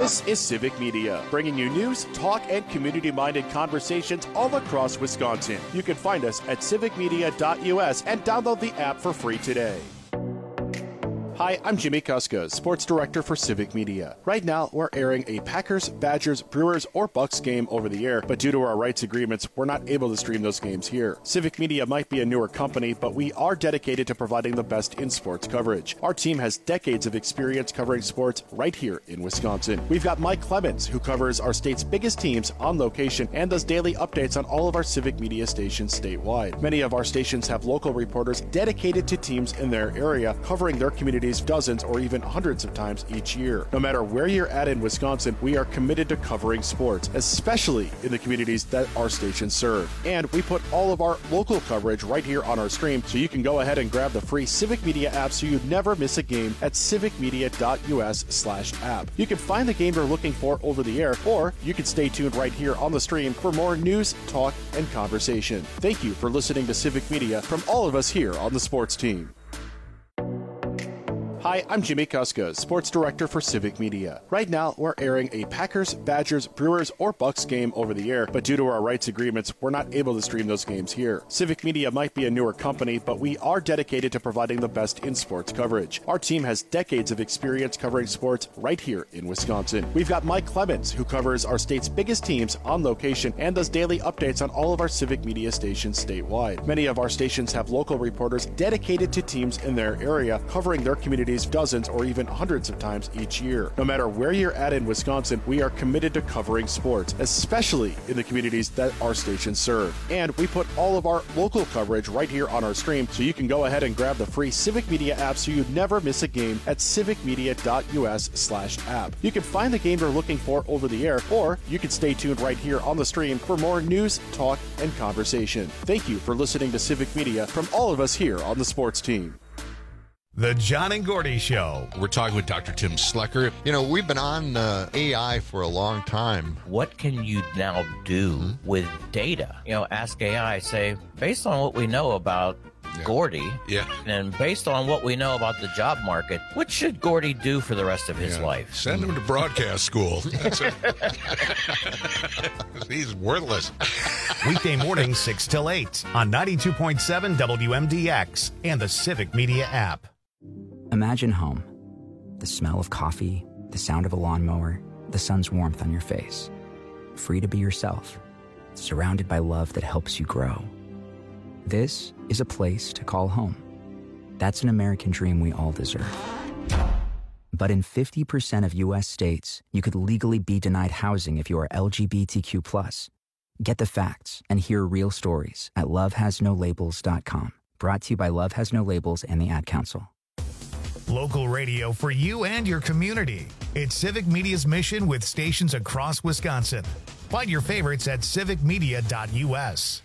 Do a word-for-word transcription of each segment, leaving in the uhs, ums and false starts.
This is Civic Media, bringing you news, talk, and community-minded conversations all across Wisconsin. You can find us at civic media dot U S and download the app for free today. Hi, I'm Jimmy Kuska, Sports Director for Civic Media. Right now, we're airing a Packers, Badgers, Brewers, or Bucks game over the air, but due to our rights agreements, we're not able to stream those games here. Civic Media might be a newer company, but we are dedicated to providing the best in sports coverage. Our team has decades of experience covering sports right here in Wisconsin. We've got Mike Clemens, who covers our state's biggest teams on location and does daily updates on all of our Civic Media stations statewide. Many of our stations have local reporters dedicated to teams in their area, covering their communities dozens or even hundreds of times each year. No matter where you're at in Wisconsin, we are committed to covering sports, especially in the communities that our stations serve. And we put all of our local coverage right here on our stream, so you can go ahead and grab the free Civic Media app so you never miss a game at civic media dot U S slash app. You can find the game you're looking for over the air, or you can stay tuned right here on the stream for more news, talk, and conversation. Thank you for listening to Civic Media from all of us here on the sports team. Hi, I'm Jimmy Kuska, Sports Director for Civic Media. Right now, we're airing a Packers, Badgers, Brewers, or Bucks game over the air, but due to our rights agreements, we're not able to stream those games here. Civic Media might be a newer company, but we are dedicated to providing the best in sports coverage. Our team has decades of experience covering sports right here in Wisconsin. We've got Mike Clemens, who covers our state's biggest teams on location and does daily updates on all of our Civic Media stations statewide. Many of our stations have local reporters dedicated to teams in their area, covering their communities dozens or even hundreds of times each year. No matter where you're at in Wisconsin, we are committed to covering sports, especially in the communities that our stations serve. And we put all of our local coverage right here on our stream, so you can go ahead and grab the free Civic Media app so you never miss a game at civic media dot U S slash app. You can find the game you're looking for over the air, or you can stay tuned right here on the stream for more news, talk, and conversation. Thank you for listening to Civic Media from all of us here on the sports team. The John and Gordy Show. We're talking with Doctor Tim Slecker. You know, we've been on uh, A I for a long time. What can you now do mm-hmm. with data? You know, ask A I, say, based on what we know about yeah. Gordy, yeah. and based on what we know about the job market, what should Gordy do for the rest of his yeah. life? Send him to broadcast school. That's it. He's worthless. Weekday mornings, six till eight on ninety-two point seven W M D X and the Civic Media app. Imagine home. The smell of coffee, the sound of a lawnmower, the sun's warmth on your face. Free to be yourself, surrounded by love that helps you grow. This is a place to call home. That's an American dream we all deserve. But in fifty percent of U S states, you could legally be denied housing if you are L G B T Q plus. Get the facts and hear real stories at love has no labels dot com. Brought to you by Love Has No Labels and the Ad Council. Local radio for you and your community. It's Civic Media's mission with stations across Wisconsin. Find your favorites at civic media dot U S.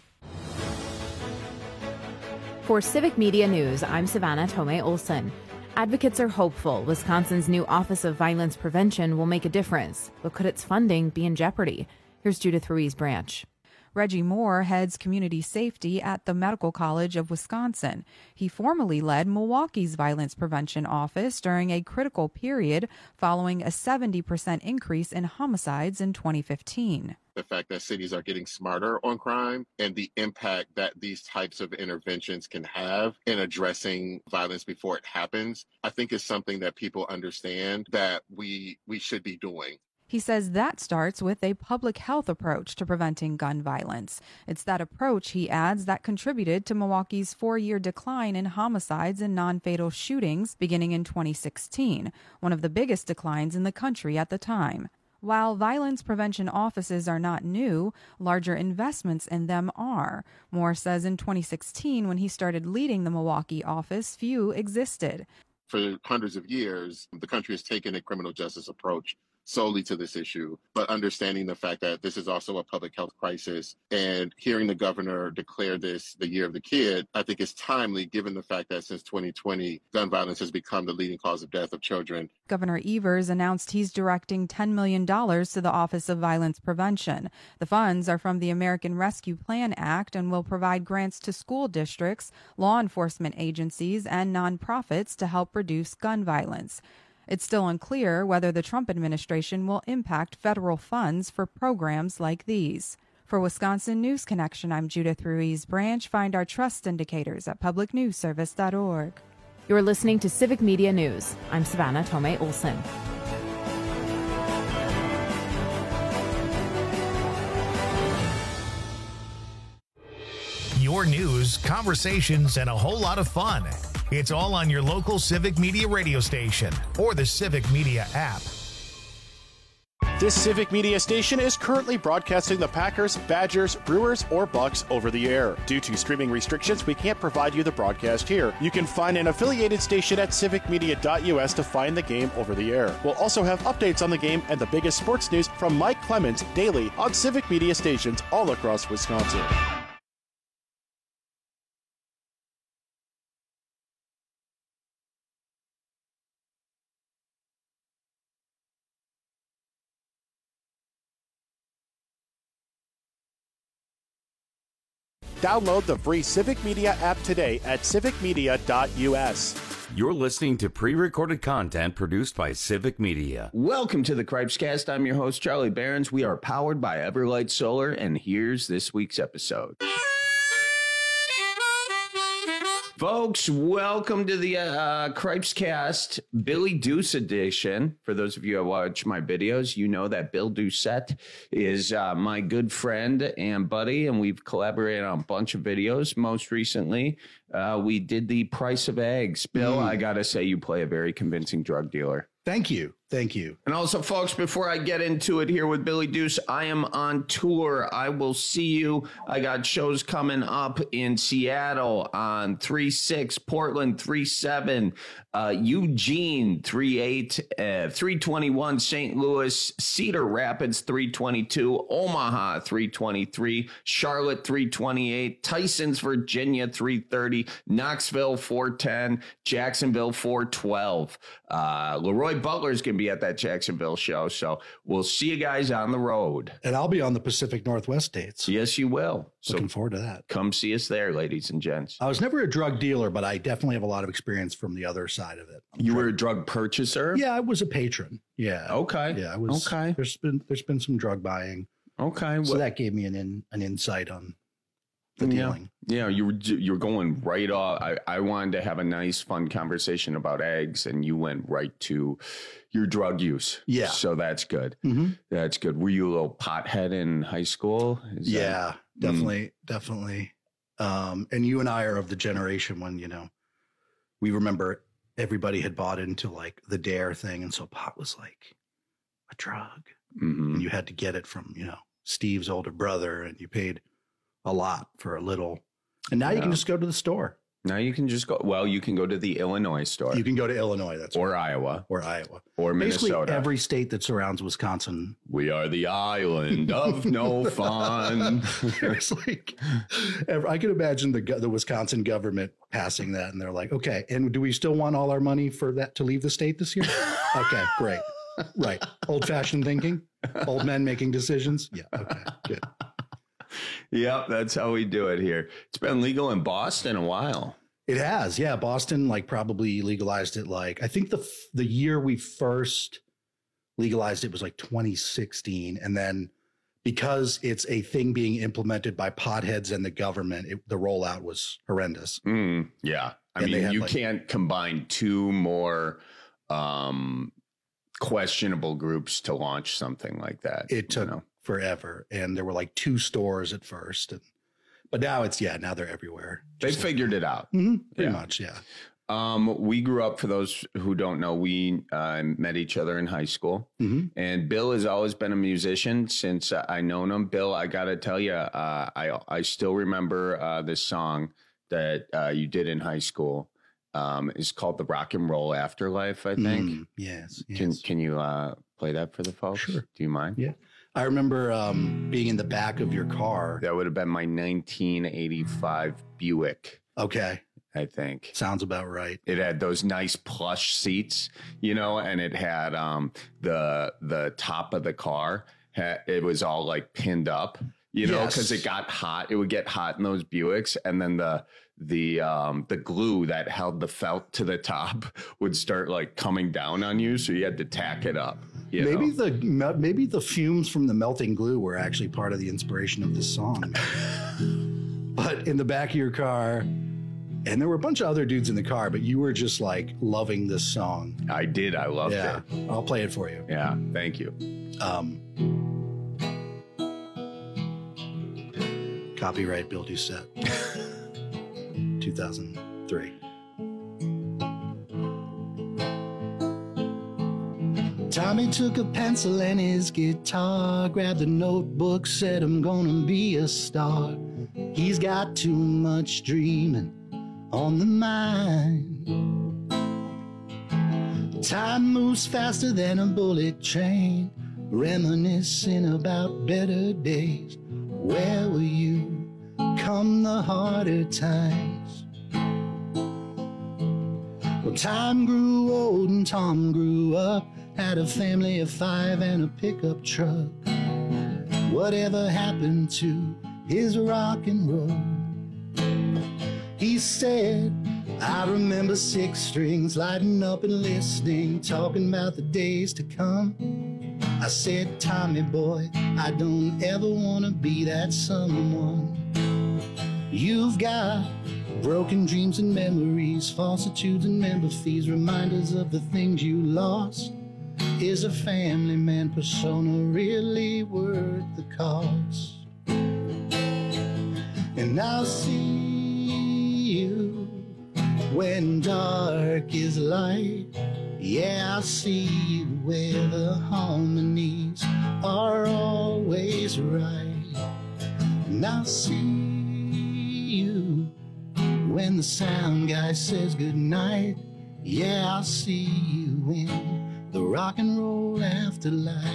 For Civic Media News, I'm Savannah Tomei Olson. Advocates are hopeful Wisconsin's new Office of Violence Prevention will make a difference, but could its funding be in jeopardy? Here's Judith Ruiz-Branch. Reggie Moore heads community safety at the Medical College of Wisconsin. He formerly led Milwaukee's violence prevention office during a critical period following a seventy percent increase in homicides in twenty fifteen. The fact that cities are getting smarter on crime and the impact that these types of interventions can have in addressing violence before it happens, I think is something that people understand that we we should be doing. He says that starts with a public health approach to preventing gun violence. It's that approach, he adds, that contributed to Milwaukee's four-year decline in homicides and non-fatal shootings beginning in twenty sixteen, one of the biggest declines in the country at the time. While violence prevention offices are not new, larger investments in them are. Moore says in twenty sixteen, when he started leading the Milwaukee office, few existed. For hundreds of years, the country has taken a criminal justice approach solely to this issue, but understanding the fact that this is also a public health crisis and hearing the governor declare this the year of the kid, I think is timely given the fact that since twenty twenty, gun violence has become the leading cause of death of children. Governor Evers announced he's directing ten million dollars to the Office of Violence Prevention. The funds are from the American Rescue Plan Act and will provide grants to school districts, law enforcement agencies, and nonprofits to help reduce gun violence. It's still unclear whether the Trump administration will impact federal funds for programs like these. For Wisconsin News Connection, I'm Judith Ruiz Branch. Find our trust indicators at public news service dot org. You're listening to Civic Media News. I'm Savannah Tomei Olson. Your news, conversations, and a whole lot of fun. It's all on your local Civic Media radio station or the Civic Media app. This Civic Media station is currently broadcasting the Packers, Badgers, Brewers, or Bucks over the air. Due to streaming restrictions, we can't provide you the broadcast here. You can find an affiliated station at civic media dot U S to find the game over the air. We'll also have updates on the game and the biggest sports news from Mike Clemens daily on Civic Media stations all across Wisconsin. Download the free Civic Media app today at civic media dot U S. You're listening to pre-recorded content produced by Civic Media. Welcome to the Cripescast. I'm your host, Charlie Behrens. We are powered by Everlight Solar, and here's this week's episode. Folks, welcome to the uh, Cripescast Billy Deuce edition. For those of you who watch my videos, you know that Bill Doucette is uh, my good friend and buddy, and we've collaborated on a bunch of videos. Most recently, uh, we did the price of eggs. Bill, mm. I got to say, you play a very convincing drug dealer. Thank you. Thank you. And also, folks, before I get into it here with Billy Deuce, I am on tour. I will see you. I got shows coming up in Seattle on three six, Portland three seven, uh, Eugene three eight, uh, three twenty-one, Saint Louis, Cedar Rapids three twenty-two, Omaha three twenty-three, Charlotte three twenty-eight, Tysons, Virginia three thirty, Knoxville four ten, Jacksonville four twelve. Uh, Leroy Butler's going to be at that Jacksonville show. So we'll see you guys on the road. And I'll be on the Pacific Northwest dates. Yes, you will. Looking so forward to that. Come see us there, ladies and gents. I was never a drug dealer, but I definitely have a lot of experience from the other side of it. I'm you drug- were a drug purchaser? Yeah, I was a patron. Yeah. Okay. Yeah, I was. Okay. There's been there's been some drug buying. Okay. So well, that gave me an in, an insight on the yeah. dealing. Yeah, you were you're going right off. I, I wanted to have a nice, fun conversation about eggs, and you went right to your drug use. Yeah. So that's good. Mm-hmm. That's good. Were you a little pothead in high school? Is yeah, that, definitely, mm. definitely. Um, and you and I are of the generation when, you know, we remember everybody had bought into like the DARE thing. And so pot was like a drug. Mm-hmm. And you had to get it from, you know, Steve's older brother, and you paid a lot for a little. And now yeah. you can just go to the store. Now you can just go. Well, you can go to the Illinois store. You can go to Illinois. That's or right. Iowa. Or Iowa. Or Minnesota. Basically every state that surrounds Wisconsin. We are the island of no fun. It's like, I can imagine the the Wisconsin government passing that, and they're like, okay, and do we still want all our money for that to leave the state this year? Okay, great. Right. Old fashioned thinking. Old men making decisions. Yeah. Okay, good. Yep, that's how we do it here. It's been legal in Boston a while. It has, yeah. Boston, like, probably legalized it. Like, I think the the year we first legalized it was like twenty sixteen, and then because it's a thing being implemented by potheads and the government, it, the rollout was horrendous. Mm, yeah, I and mean, you like, can't combine two more um, questionable groups to launch something like that. It took. You know? Forever, and there were like two stores at first, and but now it's yeah now they're everywhere. They Just figured like, it out. Mm-hmm, pretty yeah. much, yeah. Um, we grew up. For those who don't know, we uh, met each other in high school, mm-hmm. and Bill has always been a musician since uh, I known him. Bill, I got to tell you, uh, I I still remember uh, this song that uh, you did in high school. Um, it's called "The Rock and Roll Afterlife." I think. Mm, yes, yes. Can Can you uh, play that for the folks? Sure. Do you mind? Yeah. I remember um, being in the back of your car. That would have been my nineteen eighty-five Buick. Okay. I think. Sounds about right. It had those nice plush seats, you know, and it had um, the the top of the car. Had, it was all like pinned up. you know, Yes. because it got hot. It would get hot in those Buicks, and then the the um the glue that held the felt to the top would start like coming down on you, so you had to tack it up. You maybe know? the maybe the fumes from the melting glue were actually part of the inspiration of this song. But in the back of your car, and there were a bunch of other dudes in the car, but you were just like loving this song. I did. I loved yeah, it. I'll play it for you. Yeah, thank you. Um, copyright Bill Doucette, two thousand three. Tommy took a pencil and his guitar, grabbed a notebook, said, I'm gonna be a star. He's got too much dreaming on the mind. Time moves faster than a bullet train, reminiscing about better days. Where were you come the harder times? Well, time grew old and Tom grew up, had a family of five and a pickup truck. Whatever happened to his rock and roll? He said, I remember six strings lighting up and listening, talking about the days to come. I said, Tommy boy, I don't ever want to be that someone. You've got broken dreams and memories, falsitudes and member fees, reminders of the things you lost. Is a family man persona really worth the cost? And I'll see you when dark is light. Yeah, I'll see you where the harmonies are always right. And I'll see you when the sound guy says goodnight. Yeah, I'll see you in the rock and roll afterlife.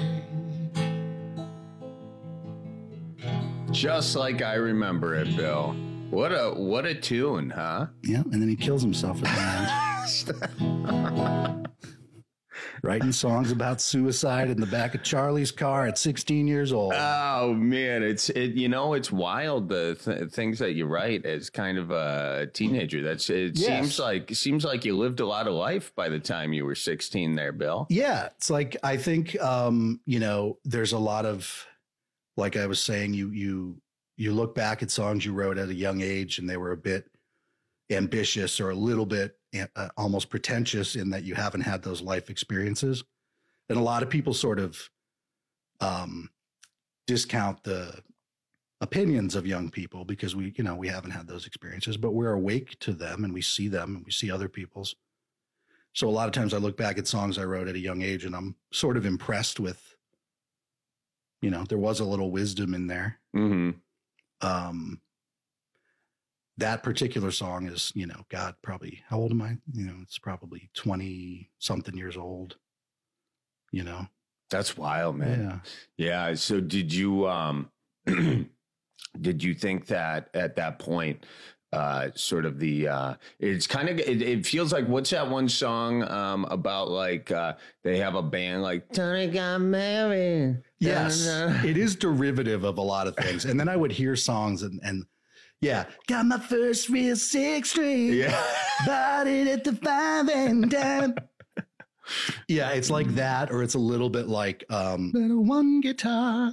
Just like I remember it, Bill. What a what a tune, huh? Yeah, and then he kills himself at the end. Writing songs about suicide in the back of Charlie's car at sixteen years old. Oh man, it's it. You know, it's wild the th- things that you write as kind of a teenager. That's it. Yes. Seems like it seems like you lived a lot of life by the time you were sixteen, there, Bill. Yeah, it's like I think um, you know, there's a lot of, like I was saying, you you you look back at songs you wrote at a young age, and they were a bit ambitious or a little bit uh, almost pretentious in that you haven't had those life experiences. And a lot of people sort of um, discount the opinions of young people because we, you know, we haven't had those experiences, but we're awake to them and we see them and we see other people's. So a lot of times I look back at songs I wrote at a young age and I'm sort of impressed with, you know, there was a little wisdom in there. Mm-hmm. Um, that particular song is, you know, God, probably, how old am I? You know, it's probably twenty something years old, you know? That's wild, man. Yeah. Yeah. So did you, um, did you think that at that point, uh, sort of the, uh, it's kind of, it, it feels like, what's that one song, um, about like, uh, they have a band like Tony got married. Yes. It is derivative of a lot of things. And then I would hear songs and, and, yeah, got my first real six string. Yeah, bought it at the five and dime. Yeah, it's like that, or it's a little bit like um, one guitar.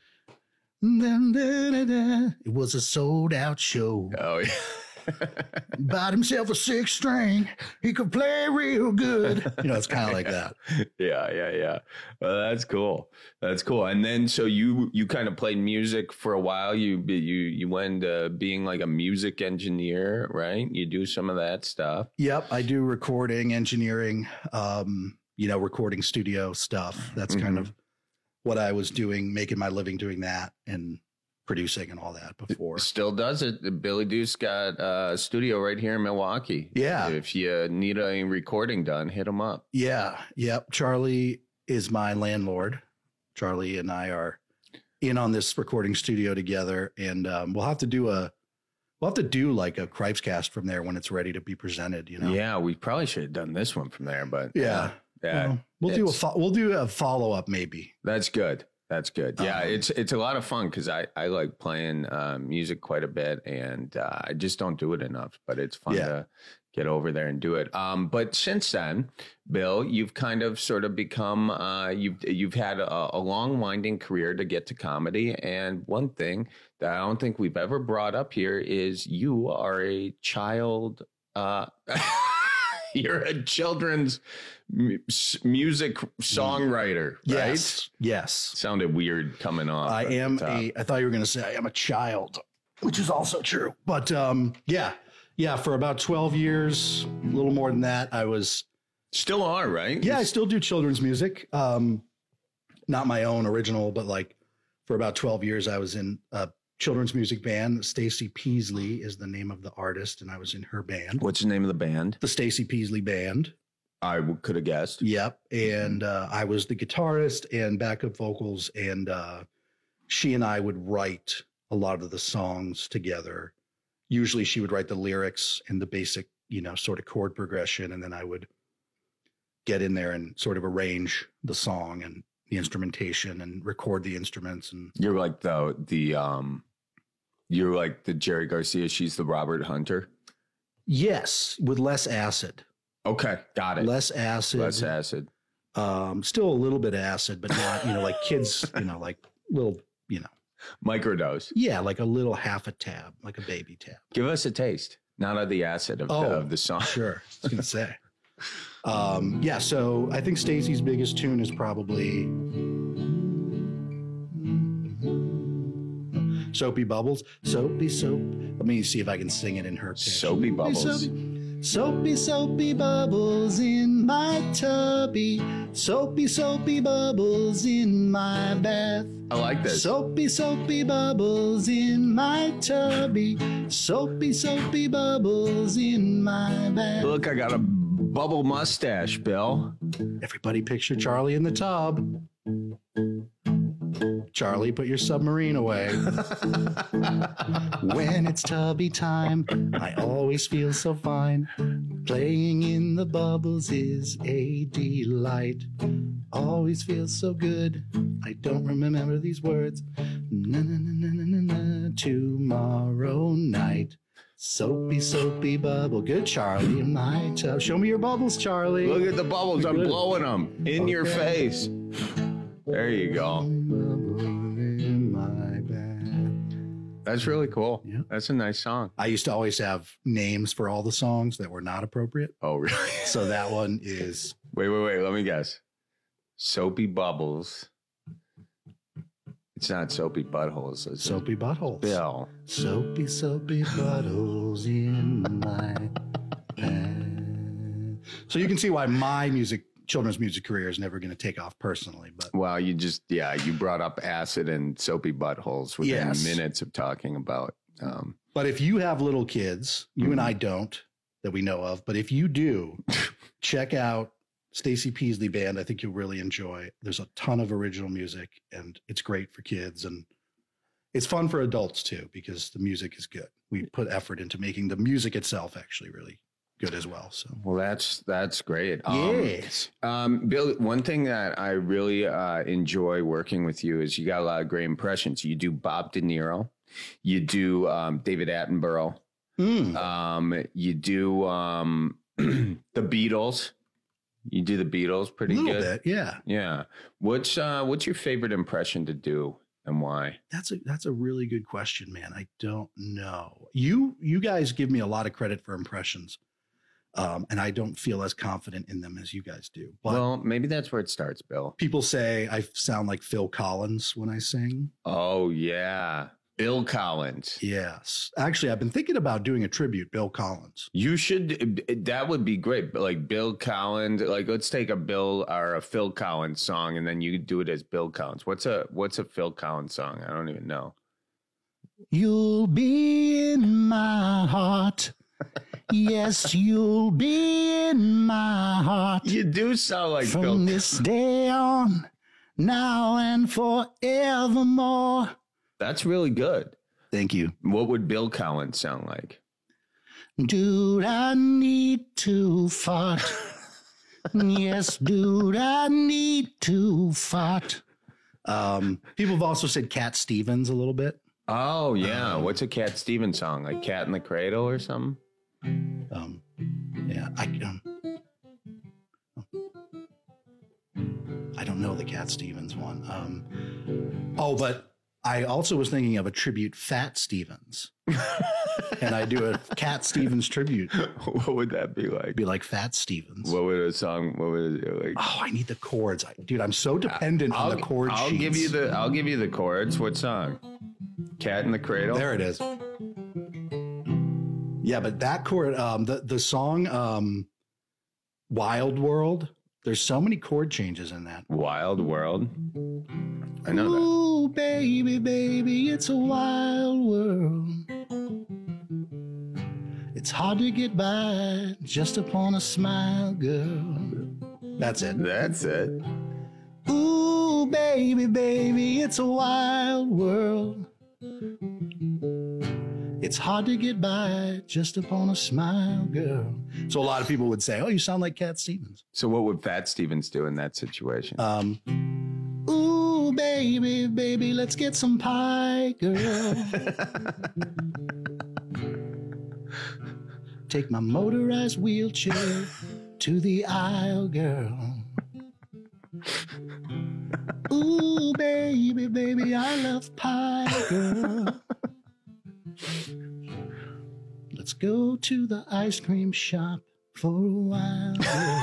Then da, da, da. It was a sold out show. Oh yeah. Bought himself a six string. He could play real good. You know, it's kind of like that. Yeah, yeah, yeah. Well, that's cool. That's cool. And then, so you you kind of played music for a while. You you you went uh, being like a music engineer, right? You do some of that stuff. Yep, I do recording, engineering, um, you know, recording studio stuff. That's Mm-hmm. kind of what I was doing, making my living doing that, and producing and all that before. Still does it. Billy Deuce got a studio right here in Milwaukee. Yeah. If you need a recording done, hit him up. Yeah. Yep. Charlie is my landlord. Charlie and I are in on this recording studio together, and um, we'll have to do a, we'll have to do like a Cripescast from there when it's ready to be presented, you know? Yeah. We probably should have done this one from there, but Yeah. yeah. Well, we'll do a, fo- we'll do a follow up maybe. That's good. That's good. Yeah, Um, it's it's a lot of fun because I, I like playing uh, music quite a bit, and uh, I just don't do it enough. But it's fun Yeah. to get over there and do it. Um, but since then, Bill, you've kind of sort of become uh, you've you've had a, a long, winding career to get to comedy. And one thing that I don't think we've ever brought up here is you are a child. Uh, you're a children's mu- music songwriter, right? Yes. Yes. Sounded weird coming off. I at the am top. a, I thought you were going to say I am a child, which is also true. But um, yeah, yeah, for about twelve years, a little more than that, I was. Still are, right? Yeah, I still do children's music. Um, not my own original, but like for about twelve years, I was in a children's music band. Stacey Peasley is the name of the artist, and I was in her band. What's the name of the band? The Stacey Peasley Band. I w- could have guessed. Yep. And uh, I was the guitarist and backup vocals. And uh, she and I would write a lot of the songs together. Usually she would write the lyrics and the basic, you know, sort of chord progression. And then I would get in there and sort of arrange the song and the instrumentation and record the instruments. And You're like the, the, um, you're like the Jerry Garcia. She's the Robert Hunter. yes, with less acid. Okay. Got it. Less acid. Less acid. Um, still a little bit of acid, but not, you know, like kids, you know, like little, you know, Microdose. yeah, like a little half a tab, like a baby tab. Give us a taste. Not of the acid of, Oh, the, of the song. Sure. I was going to say. Um, yeah, so I think Stacey's biggest tune is probably Soapy Bubbles. Soapy soap. Let me see if I can sing it in her pitch. Soapy Bubbles. Soapy, soapy, soapy bubbles in my tubby. Soapy, soapy bubbles in my bath. I like this. Soapy, soapy bubbles in my tubby. Soapy, soapy bubbles in my bath. Look, I got a bubble mustache, Bill. Everybody picture Charlie in the tub. Charlie, put your submarine away. When it's tubby time, I always feel so fine. Playing in the bubbles is a delight. Always feels so good. I don't remember these words. Na na na na na na. Tomorrow night. Soapy, soapy bubble. Good, Charlie, in my tub. Show me your bubbles, Charlie. Look at the bubbles. I'm Good. blowing them in your face. There you go. In my bed. That's really cool. Yeah. That's a nice song. I used to always have names for all the songs that were not appropriate. Oh, really? So that one is Wait, wait, wait. Let me guess. Soapy Bubbles. It's not Soapy Buttholes. It's Soapy Buttholes. Bill. Soapy, soapy buttholes in my bed. So you can see why my music, children's music career is never going to take off personally. But Well, you just, yeah, you brought up acid and soapy buttholes within Yes. minutes of talking about. Um, but if you have little kids, you and I don't that we know of, but if you do, check out Stacey Peasley Band. I think you'll really enjoy. There's a ton of original music and it's great for kids and it's fun for adults too, because the music is good. We put effort into making the music itself actually really good as well. So well, that's that's great. Um, yes. Um, Bill, one thing that I really uh, enjoy working with you is you got a lot of great impressions. You do Bob De Niro, you do um, David Attenborough, Mm. um, you do um, the Beatles. You do the Beatles pretty A little good. bit, yeah. Yeah. What's uh, what's your favorite impression to do and why? That's a that's a really good question, man. I don't know. You you guys give me a lot of credit for impressions. Um, and I don't feel as confident in them as you guys do. But Well, maybe that's where it starts, Bill. people say I sound like Phil Collins when I sing. Oh, yeah. Bill Collins. Yes. Actually, I've been thinking about doing a tribute, Bill Collins. You should, that would be great. Like Bill Collins, like let's take a Bill or a Phil Collins song and then you do it as Bill Collins. What's a, what's a Phil Collins song? I don't even know. You'll be in my heart. Yes, you'll be in my heart. You do sound like From Bill. this day on, now and forevermore. That's really good. Thank you. What would Bill Collins sound like? Dude, I need to fart. Yes, dude, I need to fart. Um, people have also said Cat Stevens a little bit. Oh yeah, um, what's a Cat Stevens song? Like Cat in the Cradle or something? Um, yeah, I um, I don't know the Cat Stevens one. Um, oh, but I also was thinking of a tribute, Fat Stevens, and I do a Cat Stevens tribute. What would that be like? Be like Fat Stevens. What would a song? What would it do? Like? Oh, I need the chords, I, dude. I'm so dependent I'll, on the chord I'll sheets. give you the. I'll give you the chords. What song? Cat in the Cradle. There it is. Yeah, but that chord, um, the the song, um, Wild World. There's so many chord changes in that. Wild World. I know that. Ooh, baby, baby, it's a wild world. It's hard to get by just upon a smile, girl. That's it. That's it. Ooh, baby, baby, it's a wild world. It's hard to get by just upon a smile, girl. So a lot of people would say, oh, you sound like Cat Stevens. So what would Fat Stevens do in that situation? Um, ooh, baby, baby, let's get some pie, girl. Take my motorized wheelchair to the aisle, girl. Ooh, baby, baby, I love pie, girl. Let's go to the ice cream shop for a while.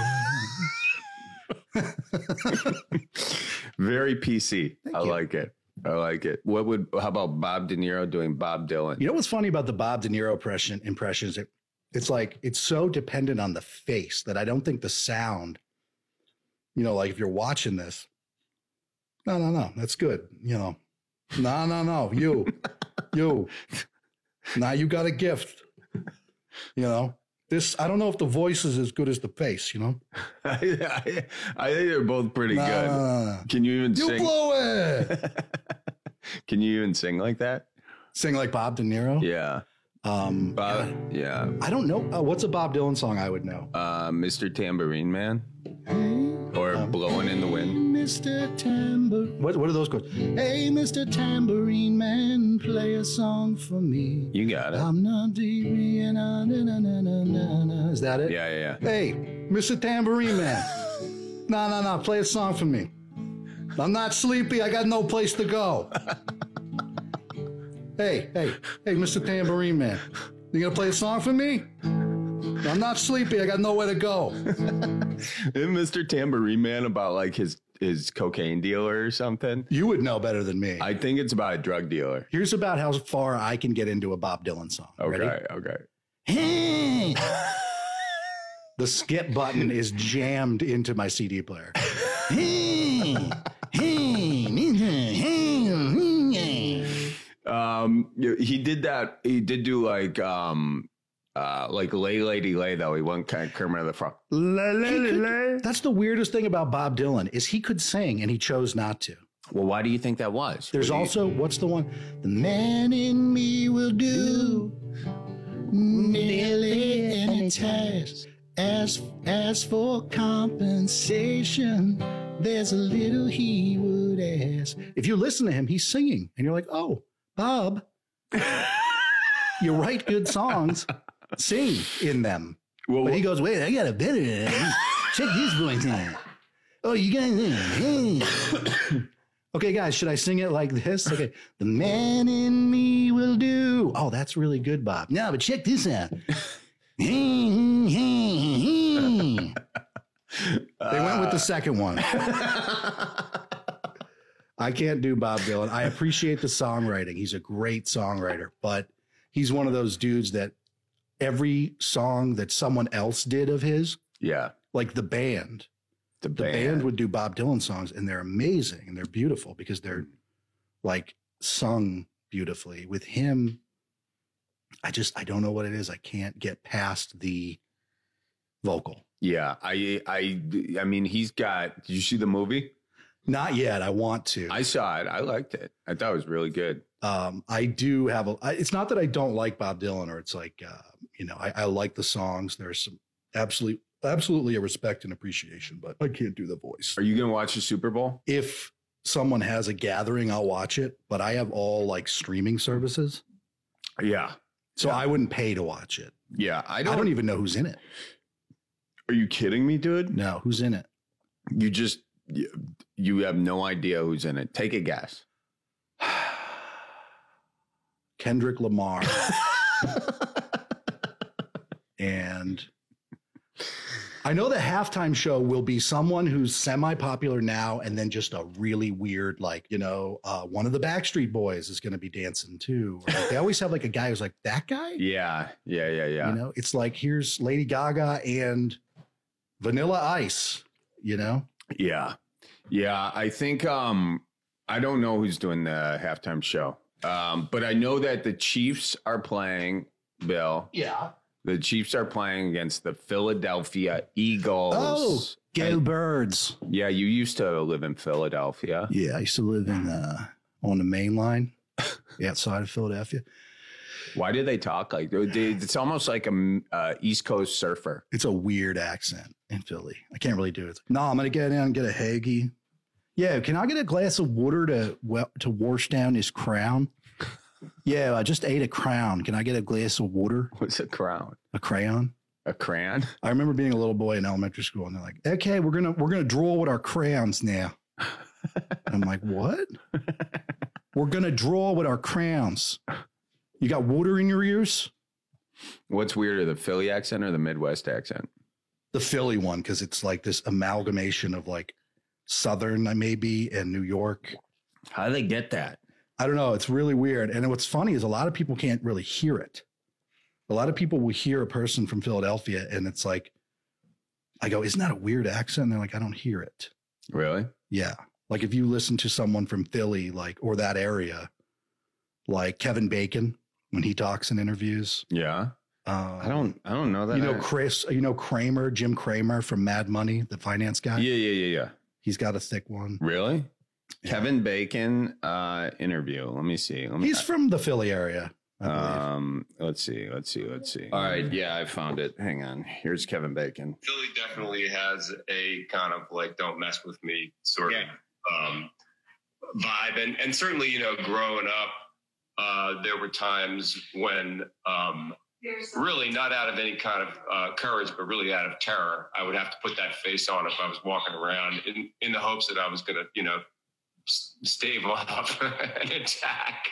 Very P C. Thank I you. like it. I like it. What would? How about Bob De Niro doing Bob Dylan? You know what's funny about the Bob De Niro impression, impressions? It, it's like it's so dependent on the face that I don't think the sound, you know, like if you're watching this, no, no, no, that's good. You know, no, no, no, you, you, now you got a gift. You know, this, I don't know if the voice is as good as the face, you know? I, I, I think they're both pretty no, good. No, no, no. Can you even you sing? You blow it. Can you even sing like that? Sing like Bob De Niro? Yeah. Um, Bob, yeah. I don't know. Uh, what's a Bob Dylan song I would know? Uh, Mister Tambourine Man. Hey, or um, Blowing in the Wind. Mister Tambourine. What, what are those chords? Hey, Mister Tambourine Man, play a song for me. You got it. I'm not deep and na na na na na na. Is that it? Yeah, yeah, yeah. Hey, Mister Tambourine Man. No, no, no. Play a song for me. I'm not sleepy. I got no place to go. Hey, hey, hey, Mister Tambourine Man. You gonna play a song for me? I'm not sleepy. I got nowhere to go. Isn't Mister Tambourine Man about like his his cocaine dealer or something? You would know better than me. I think it's about a drug dealer. Here's about how far I can get into a Bob Dylan song. Okay, Ready? okay. Hey. The skip button is jammed into my C D player. Hey, hey, hey. Um, he did that. He did do like um. Uh, like Lay Lady Lay, though. He won kind of Kermit of the Frog. Lay, lay, lay. That's the weirdest thing about Bob Dylan is he could sing and he chose not to. Well, why do you think that was? There's what also, you... what's the one? The man in me will do nearly any task. As, as for compensation, there's a little he would ask. If you listen to him, he's singing and you're like, oh, Bob, you write good songs. Sing in them. Well, but he goes, wait, I got a better. Check this voice out. Oh, you guys. Okay, guys, should I sing it like this? Okay. The man in me will do. Oh, that's really good, Bob. No, but check this out. They went with the second one. I can't do Bob Dylan. I appreciate the songwriting. He's a great songwriter, but he's one of those dudes that every song that someone else did of his, yeah, like the band, the, the band. band would do Bob Dylan songs, and they're amazing and they're beautiful because they're like sung beautifully. With him, I just I don't know what it is. I can't get past the vocal. Yeah, I I I mean, he's got. Did you see the movie? Not yet. I want to. I saw it. I liked it. I thought it was really good. Um, I do have a. I, it's not that I don't like Bob Dylan, or it's like uh, you know, I, I like the songs. There's some absolutely, absolutely a respect and appreciation, but I can't do the voice. Are you gonna watch the Super Bowl? If someone has a gathering, I'll watch it, but I have all like streaming services. Yeah. So yeah. I wouldn't pay to watch it. Yeah. I don't, I don't even know who's in it. Are you kidding me, dude? No, who's in it? You just, you, you have no idea who's in it. Take a guess. Kendrick Lamar. And I know the halftime show will be someone who's semi-popular now and then just a really weird, like, you know, uh, one of the Backstreet Boys is going to be dancing too. Like, they always have like a guy who's like, that guy? Yeah, yeah, yeah, yeah. You know, it's like, here's Lady Gaga and Vanilla Ice, you know? Yeah. Yeah, I think, um, I don't know who's doing the halftime show, um, but I know that the Chiefs are playing, Bill. Yeah. The Chiefs are playing against the Philadelphia Eagles. Oh, go and, Birds. Yeah, you used to live in Philadelphia. Yeah, I used to live in uh, on the main line outside of Philadelphia. Why do they talk like that? It's almost like a uh, East Coast surfer. It's a weird accent in Philly. I can't really do it. No, I'm going to go down and get a hoagie. Yeah, can I get a glass of water to well, to wash down this crown? Yeah, I just ate a crown. Can I get a glass of water? What's a crown? A crayon. A crayon? I remember being a little boy in elementary school, and they're like, "Okay, we're gonna we're gonna draw with our crayons now." I'm like, "What? We're gonna draw with our crayons." You got water in your ears? What's weirder, the Philly accent or the Midwest accent? The Philly one, because it's like this amalgamation of like Southern, maybe, and New York. How do they get that? I don't know. It's really weird. And what's funny is a lot of people can't really hear it. A lot of people will hear a person from Philadelphia and it's like, I go, isn't that a weird accent? And they're like, I don't hear it. Really? Yeah. Like if you listen to someone from Philly, like, or that area, like Kevin Bacon, when he talks in interviews. Yeah. Uh, I don't, I don't know that. You know, I... Chris, you know, Kramer, Jim Kramer from Mad Money, the finance guy. Yeah. Yeah. Yeah. Yeah. He's got a thick one. Really? Yeah. Kevin Bacon uh, interview. Let me see. Let me, He's from the Philly area. Um, let's see. Let's see. Let's see. All right. Yeah, I found it. Hang on. Here's Kevin Bacon. Philly definitely has a kind of like "don't mess with me" sort yeah. of um, vibe, and and certainly, you know, growing up, uh, there were times when um, really not out of any kind of uh, courage, but really out of terror, I would have to put that face on if I was walking around in in the hopes that I was going to, you know, stave off an attack.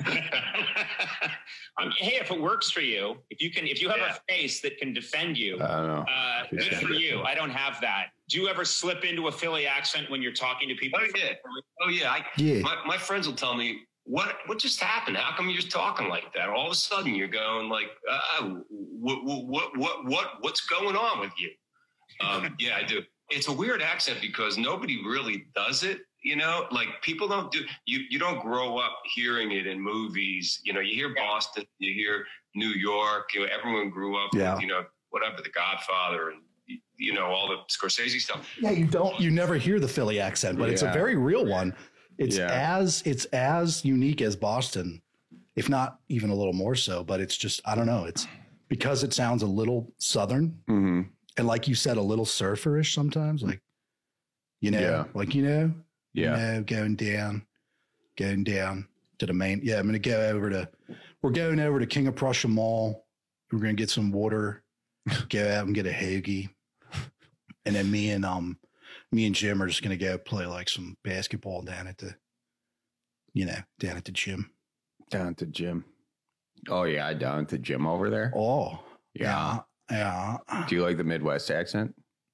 um, hey, if it works for you, if you can, if you have yeah. a face that can defend you, I don't know. Uh, good for you. I don't have that. Do you ever slip into a Philly accent when you're talking to people? Oh yeah, oh yeah. I, yeah. My, my friends will tell me, what what just happened? How come you're just talking like that? All of a sudden, you're going like, uh, what what what what what's going on with you? Um, yeah, I do. It's a weird accent because nobody really does it. You know, like people don't do, you, you don't grow up hearing it in movies. You know, you hear Boston, you hear New York, you know, everyone grew up yeah. with, you know, whatever, The Godfather and, you know, all the Scorsese stuff. Yeah, you don't, you never hear the Philly accent, but yeah. it's a very real one. It's yeah. as, it's as unique as Boston, if not even a little more so, but it's just, I don't know. It's because it sounds a little Southern mm-hmm. and like you said, a little surferish sometimes, like, you know, yeah. like, you know, Yeah. You know, going down, going down to the main. Yeah, I'm going to go over to, we're going over to King of Prussia Mall. We're going to get some water, go out and get a hoagie. And then me and, um, me and Jim are just going to go play like some basketball down at the, you know, down at the gym. Down at the gym. Oh, yeah. Down at the gym over there. Oh, yeah. Yeah. yeah. Do you like the Midwest accent?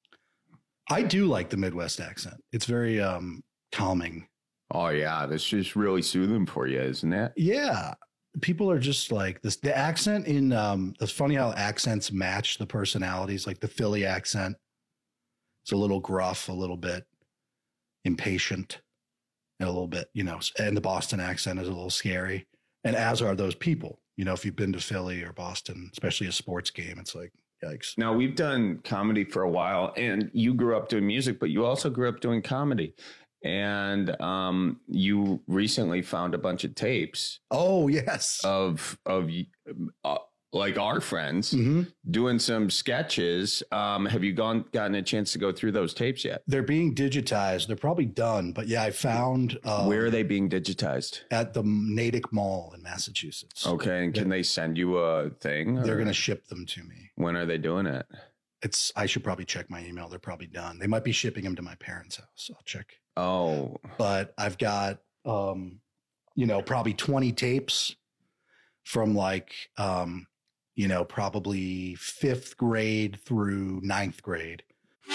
I do like the Midwest accent. It's very, um, calming. Oh yeah, that's just really soothing for you, isn't it? Yeah, people are just like this. The accent in um, it's funny how accents match the personalities. Like the Philly accent, it's a little gruff, a little bit impatient, and a little bit, you know. And the Boston accent is a little scary, and as are those people. You know, if you've been to Philly or Boston, especially a sports game, it's like yikes. Now we've done comedy for a while, and you grew up doing music, but you also grew up doing comedy. And um, you recently found a bunch of tapes. Oh yes, of of uh, like our friends, mm-hmm. doing some sketches. Um, have you gone gotten a chance to go through those tapes yet? They're being digitized. They're probably done. But yeah, I found. Um, Where are they being digitized? At the Natick Mall in Massachusetts. Okay. And can they send you a thing? They're or? going to ship them to me. When are they doing it? It's. I should probably check my email. They're probably done. They might be shipping them to my parents' house. I'll check. Oh. But I've got, um, you know, probably twenty tapes from like, um, you know, probably fifth grade through ninth grade.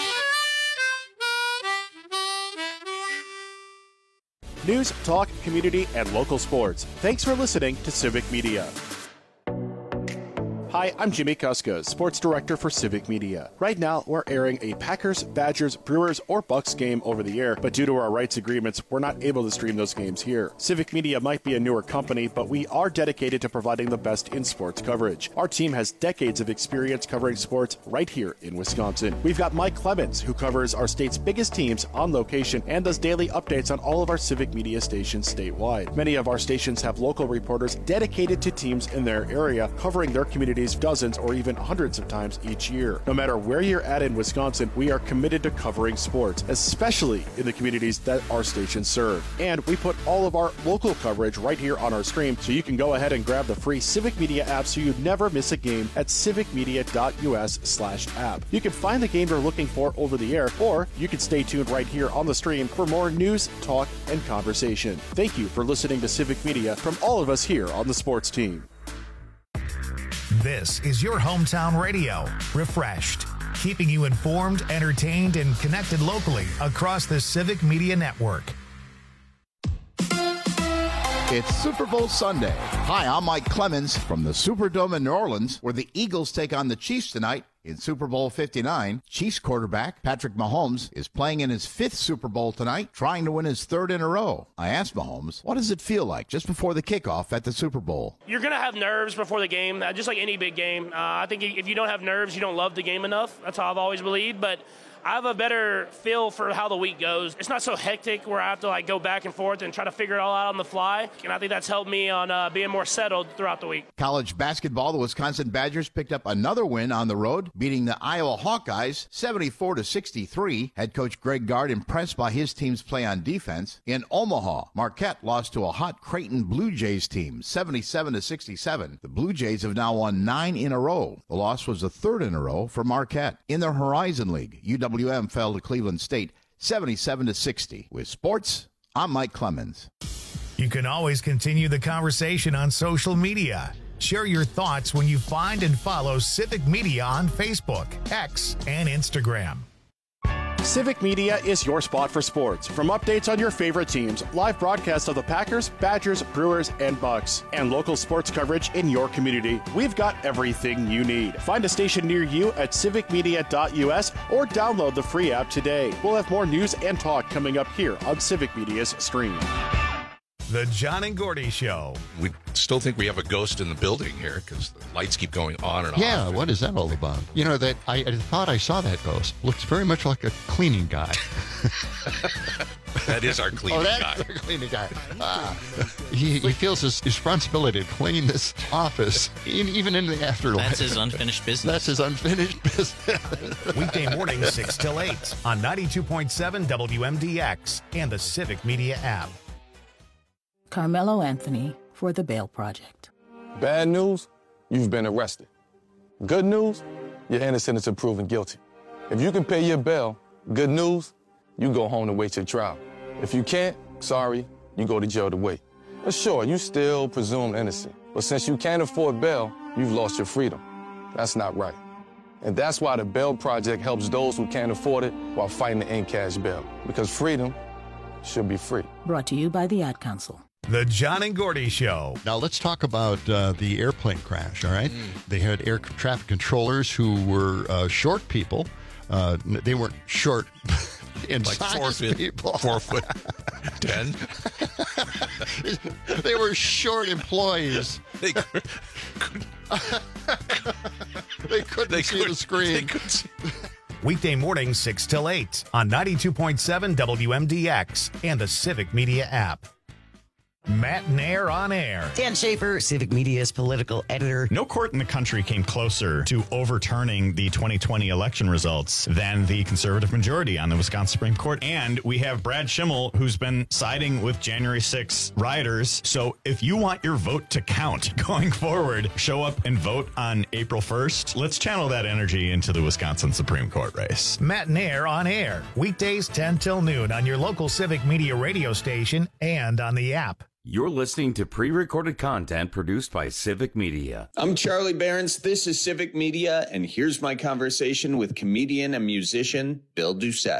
News, talk, community, and local sports. Thanks for listening to Civic Media. Hi, I'm Jimmy Kuska, Sports Director for Civic Media. Right now, we're airing a Packers, Badgers, Brewers, or Bucks game over the air, but due to our rights agreements, we're not able to stream those games here. Civic Media might be a newer company, but we are dedicated to providing the best in sports coverage. Our team has decades of experience covering sports right here in Wisconsin. We've got Mike Clemens, who covers our state's biggest teams on location and does daily updates on all of our Civic Media stations statewide. Many of our stations have local reporters dedicated to teams in their area, covering their communities dozens or even hundreds of times each year. No matter where you're at in Wisconsin, we are committed to covering sports, especially in the communities that our stations serve. And we put all of our local coverage right here on our stream, so you can go ahead and grab the free Civic Media app so you never miss a game at civicmedia.us slash app. You can find the game you're looking for over the air, or you can stay tuned right here on the stream for more news, talk, and conversation. Thank you for listening to Civic Media from all of us here on the sports team. This is your hometown radio, Refreshed, keeping you informed, entertained, and connected locally across the Civic Media Network. It's Super Bowl Sunday. Hi, I'm Mike Clemens from the Superdome in New Orleans, where the Eagles take on the Chiefs tonight. In Super Bowl fifty-nine, Chiefs quarterback Patrick Mahomes is playing in his fifth Super Bowl tonight, trying to win his third in a row. I asked Mahomes, what does it feel like just before the kickoff at the Super Bowl? You're going to have nerves before the game, just like any big game. Uh, I think if you don't have nerves, you don't love the game enough. That's how I've always believed. But I have a better feel for how the week goes. It's not so hectic where I have to like go back and forth and try to figure it all out on the fly. And I think that's helped me on uh, being more settled throughout the week. College basketball, the Wisconsin Badgers picked up another win on the road, beating the Iowa Hawkeyes seventy-four to sixty-three. Head coach Greg Gard impressed by his team's play on defense. In Omaha, Marquette lost to a hot Creighton Blue Jays team seventy-seven to sixty-seven. The Blue Jays have now won nine in a row. The loss was the third in a row for Marquette. In the Horizon League, U W W M fell to Cleveland State seventy-seven to sixty. With sports, I'm Mike Clemens. You can always continue the conversation on social media. Share your thoughts when you find and follow Civic Media on Facebook, X, and Instagram. Civic Media is your spot for sports. From updates on your favorite teams, live broadcasts of the Packers, Badgers, Brewers, and Bucks, and local sports coverage in your community, we've got everything you need. Find a station near you at civic media dot u s or download the free app today. We'll have more news and talk coming up here on Civic Media's stream. The John and Gordy Show. We still think we have a ghost in the building here because the lights keep going on and yeah, off. Yeah, what is that all about? You know, that I, I thought I saw that ghost. Looks very much like a cleaning guy. That is our cleaning oh, that's guy. our cleaning guy. Ah, he, he feels his responsibility to clean this office, in, even in the afterlife. That's his unfinished business. That's his unfinished business. Weekday mornings, six till eight on ninety-two point seven W M D X and the Civic Media app. Carmelo Anthony for the Bail Project. Bad news, you've been arrested. Good news, you're innocent until proven guilty. If you can pay your bail, good news, you go home to wait your trial. If you can't, sorry, you go to jail to wait. But sure, you still presumed innocent. But since you can't afford bail, you've lost your freedom. That's not right. And that's why the Bail Project helps those who can't afford it while fighting to end cash bail. Because freedom should be free. Brought to you by the Ad Council. The John and Gordy Show. Now let's talk about uh, the airplane crash, all right? Mm. They had air traffic controllers who were uh, short people. Uh, they weren't short in like size four foot, people. Four foot ten. They were short employees. They, could, they couldn't they see could, the screen. They could see. Weekday mornings, six till eight on ninety-two point seven W M D X and the Civic Media app. Matt Nair on air. Dan Schaefer, Civic Media's political editor. No court in the country came closer to overturning the twenty twenty election results than the conservative majority on the Wisconsin Supreme Court. And we have Brad Schimmel, who's been siding with January sixth rioters. So if you want your vote to count going forward, show up and vote on April first. Let's channel that energy into the Wisconsin Supreme Court race. Matt Nair on air. Weekdays ten till noon on your local Civic Media radio station and on the app. You're listening to pre-recorded content produced by Civic Media. I'm Charlie Behrens. This is Civic Media, and here's my conversation with comedian and musician Bill Doucette.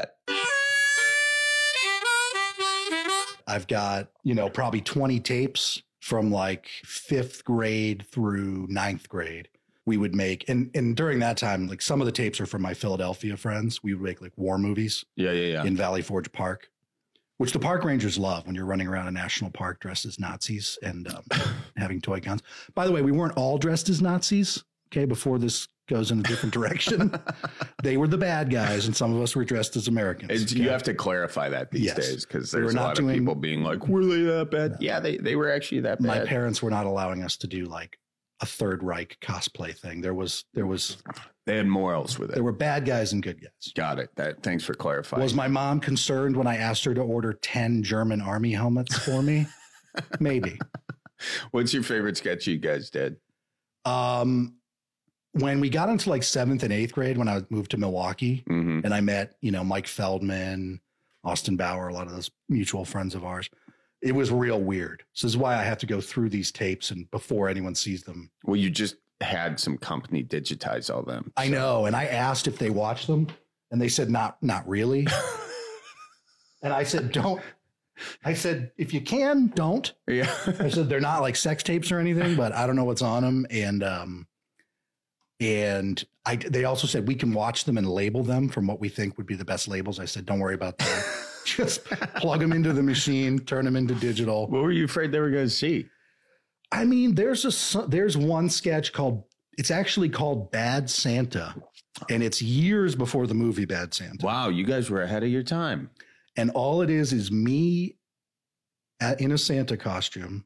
I've got, you know, probably twenty tapes from like fifth grade through ninth grade. We would make, and, and during that time, like some of the tapes are from my Philadelphia friends. We would make like war movies. Yeah, yeah, yeah. In Valley Forge Park, which the park rangers love when you're running around a national park dressed as Nazis and um, having toy guns. By the way, we weren't all dressed as Nazis. Okay, before this goes in a different direction, they were the bad guys, and some of us were dressed as Americans. Okay? You have to clarify that these yes. days because there's a lot doing, of people being like, "Were they that bad?" No. Yeah, they they were actually that bad. My parents were not allowing us to do like a Third Reich cosplay thing. There was there was. They had morals with it. There were bad guys and good guys. Got it. That. Thanks for clarifying. Was my mom concerned when I asked her to order ten German army helmets for me? Maybe. What's your favorite sketch you guys did? Um, when we got into like seventh and eighth grade, when I moved to Milwaukee, mm-hmm. and I met, you know, Mike Feldman, Austin Bauer, a lot of those mutual friends of ours. It was real weird. So this is why I have to go through these tapes and before anyone sees them. Well, you just had some company digitize all them. So. I know. And I asked if they watched them and they said, not, not really. And I said, don't, I said, if you can, don't. Yeah. I said, they're not like sex tapes or anything, but I don't know what's on them. And, um, and I, they also said we can watch them and label them from what we think would be the best labels. I said, don't worry about that. Just plug them into the machine, turn them into digital. What were you afraid they were going to see? I mean, there's a there's one sketch called, it's actually called Bad Santa, and it's years before the movie Bad Santa. Wow, you guys were ahead of your time. And all it is is me at, in a Santa costume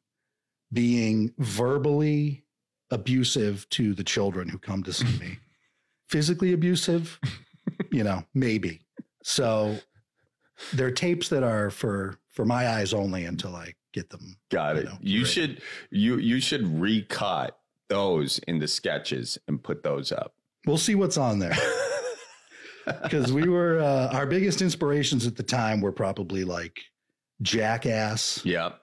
being verbally abusive to the children who come to see me. Physically abusive, you know, maybe. So there are tapes that are for for my eyes only until I get them. Got it. You, know, you should you you should recut those into sketches and put those up. We'll see what's on there. Because we were uh, our biggest inspirations at the time were probably like Jackass. Yep.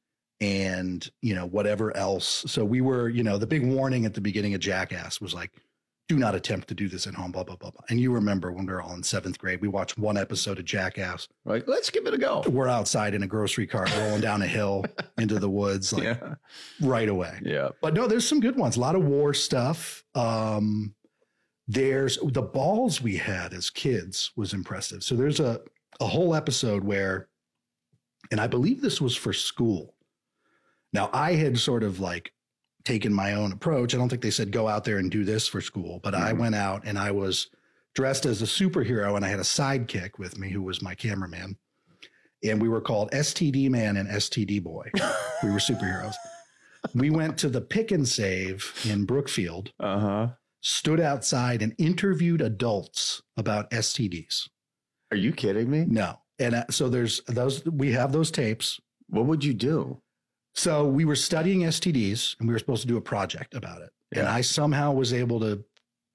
And, you know, whatever else. So we were, you know, the big warning at the beginning of Jackass was like, do not attempt to do this at home, blah, blah, blah, blah. And you remember when we were all in seventh grade, we watched one episode of Jackass. Like, let's give it a go. We're outside in a grocery cart rolling down a hill into the woods, like yeah. right away. Yeah. But no, there's some good ones. A lot of war stuff. Um, there's the balls we had as kids was impressive. So there's a, a whole episode where, and I believe this was for school. Now I had sort of like taken my own approach. I don't think they said go out there and do this for school, but mm-hmm. I went out and I was dressed as a superhero and I had a sidekick with me who was my cameraman. And we were called S T D Man and S T D Boy. We were superheroes. We went to the Pick and Save in Brookfield, uh-huh. stood outside and interviewed adults about S T Ds. Are you kidding me? No. And uh, so there's those, we have those tapes. What would you do? So we were studying S T Ds and we were supposed to do a project about it. Yeah. And I somehow was able to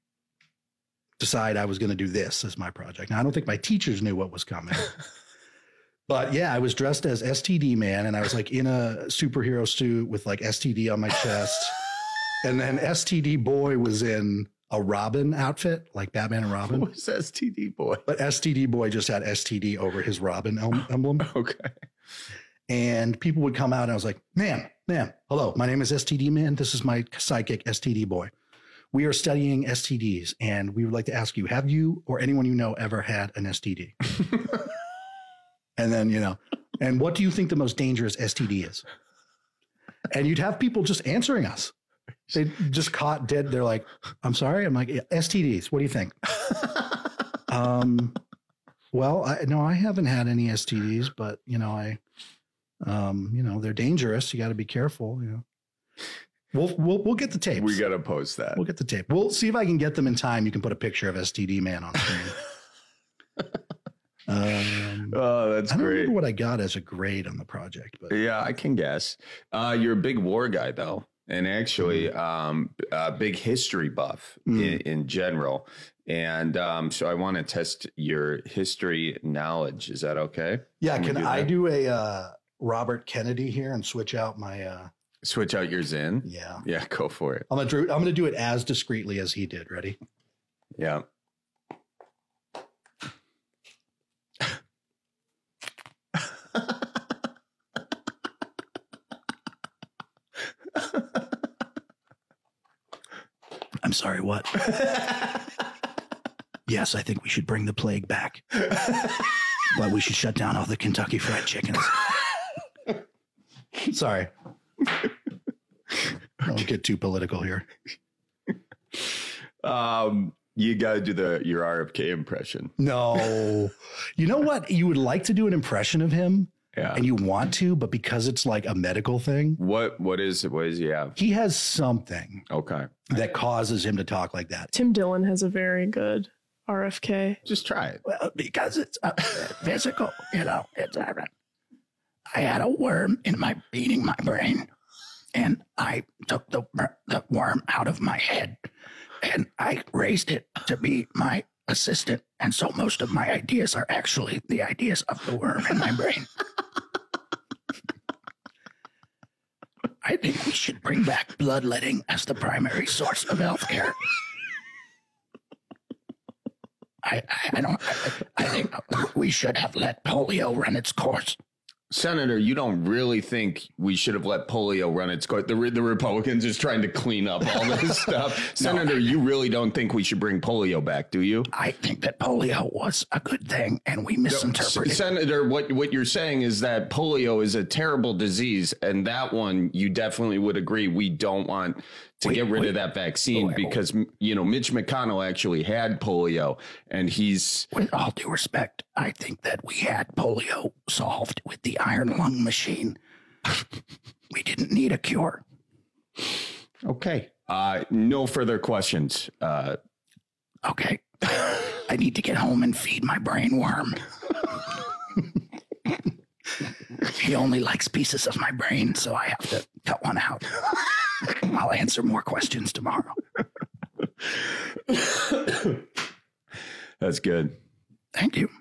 decide I was going to do this as my project. Now, I don't think my teachers knew what was coming. But yeah, I was dressed as S T D Man and I was like in a superhero suit with like S T D on my chest. And then S T D Boy was in a Robin outfit, like Batman and Robin. What was S T D Boy? But S T D Boy just had S T D over his Robin emblem. Okay. And people would come out and I was like, ma'am, ma'am, hello, my name is S T D Man. This is my sidekick, S T D Boy. We are studying S T Ds and we would like to ask you, have you or anyone you know ever had an S T D? And then, you know, and what do you think the most dangerous S T D is? And you'd have people just answering us. They just caught dead. They're like, I'm sorry. I'm like, S T Ds. What do you think? um, well, I, no, I haven't had any S T Ds, but you know, I, Um, you know, they're dangerous. You got to be careful. You know, we'll we'll we'll get the tapes. We got to post that. We'll get the tape. We'll see if I can get them in time. You can put a picture of S T D Man on screen. um, oh, that's I don't great. remember what I got as a grade on the project, but yeah, I can guess. Uh, you're a big war guy, though, and actually, mm. um, a big history buff mm. in, in general. And um, so I want to test your history knowledge. Is that okay? Yeah. Can, can do I do a uh, Robert Kennedy here and switch out my uh... switch out your Zin? Yeah. Yeah. Go for it. I'm gonna do, I'm gonna do it as discreetly as he did. Ready? Yeah. I'm sorry, what? Yes, I think we should bring the plague back. But we should shut down all the Kentucky Fried Chickens. Sorry. Don't get too political here. Um, you got to do the your R F K impression. No. You know what? You would like to do an impression of him. Yeah. And you want to, but because it's like a medical thing. What what is it? What does he have? He has something. Okay. That causes him to talk like that. Tim Dillon has a very good R F K. Just try it. Well, because it's uh, physical, you know. It's uh, I had a worm in my eating my brain, and I took the the worm out of my head, and I raised it to be my assistant. And so most of my ideas are actually the ideas of the worm in my brain. I think we should bring back bloodletting as the primary source of healthcare. I, I, I don't. I, I think we should have let polio run its course. Senator, you don't really think we should have let polio run its course? The, the Republicans is trying to clean up all this stuff. No, Senator, I, you really don't think we should bring polio back, do you? I think that polio was a good thing, and we misinterpreted. No, Senator, what, what you're saying is that polio is a terrible disease, and that one you definitely would agree we don't want to wait, get rid wait, of that vaccine wait, because, you know, Mitch McConnell actually had polio, and he's... With all due respect, I think that we had polio solved with the iron lung machine. We didn't need a cure. Okay. Uh, no further questions. Uh, okay. I need to get home and feed my brain worm. He only likes pieces of my brain, so I have to cut one out. I'll answer more questions tomorrow. That's good. Thank you.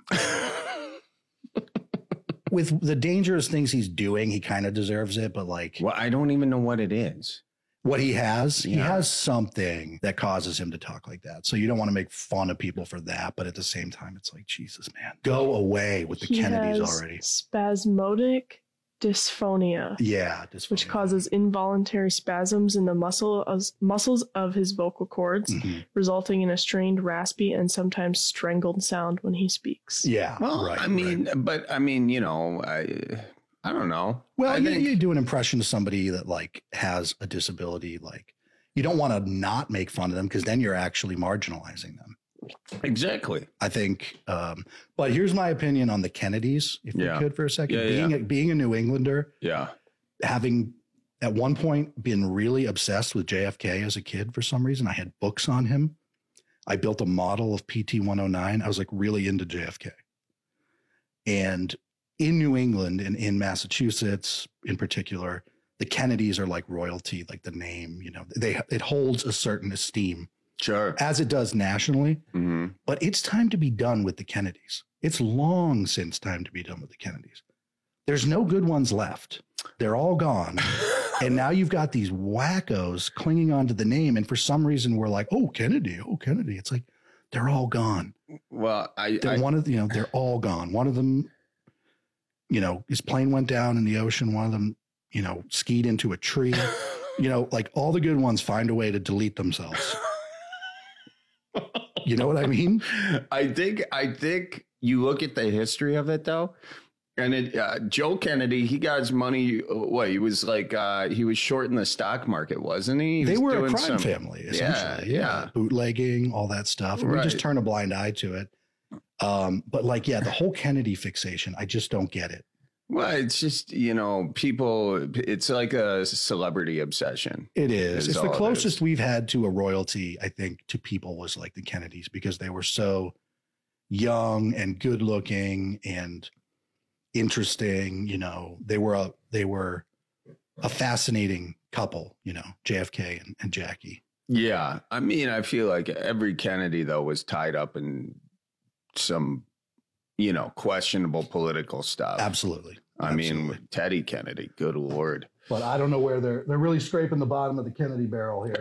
With the dangerous things he's doing, he kind of deserves it, but like... Well, I don't even know what it is. What he has, yeah. He has something that causes him to talk like that. So you don't want to make fun of people for that, but at the same time, it's like, Jesus, man. Go away with the he Kennedys has already. Spasmodic dysphonia. Yeah, dysphonia. Which causes involuntary spasms in the muscle of, muscles of his vocal cords, mm-hmm. resulting in a strained, raspy, and sometimes strangled sound when he speaks. Yeah, well, right. I mean, right. but I mean, you know, I... I don't know. Well, I you, think... you do an impression of somebody that like has a disability. Like you don't want to not make fun of them because then you're actually marginalizing them. Exactly. I think. Um, but here's my opinion on the Kennedys, if yeah. we could for a second. Yeah, being, yeah. A, being a New Englander. Yeah. Having at one point been really obsessed with J F K as a kid for some reason. I had books on him. I built a model of P T one oh nine. I was like really into J F K. And in New England and in Massachusetts in particular, the Kennedys are like royalty, like the name, you know, they it holds a certain esteem. Sure. As it does nationally. Mm-hmm. But it's time to be done with the Kennedys. It's long since time to be done with the Kennedys. There's no good ones left. They're all gone. And now you've got these wackos clinging onto the name. And for some reason, we're like, oh, Kennedy, oh, Kennedy. It's like, they're all gone. Well, I, I one of you know, they're all gone. One of them, you know, his plane went down in the ocean. One of them, you know, skied into a tree. You know, like all the good ones find a way to delete themselves. You know what I mean? I think, I think you look at the history of it though. And it, uh, Joe Kennedy, he got his money. What he was like, uh, he was short in the stock market, wasn't he? he they was were a crime some, family, essentially. Yeah, yeah. yeah. Bootlegging, all that stuff. And right. we just turn a blind eye to it. Um, but like, yeah, the whole Kennedy fixation, I just don't get it. Well, it's just, you know, people, it's like a celebrity obsession. It is. is It's the all it closest is. we've had to a royalty, I think, to people was like the Kennedys, because they were so young and good looking and interesting. You know, they were a, they were a fascinating couple, you know, J F K and, and Jackie. Yeah. I mean, I feel like every Kennedy, though, was tied up in some, you know, questionable political stuff. Absolutely. I Absolutely. mean, Teddy Kennedy, good Lord. But I don't know where they're, they're really scraping the bottom of the Kennedy barrel here.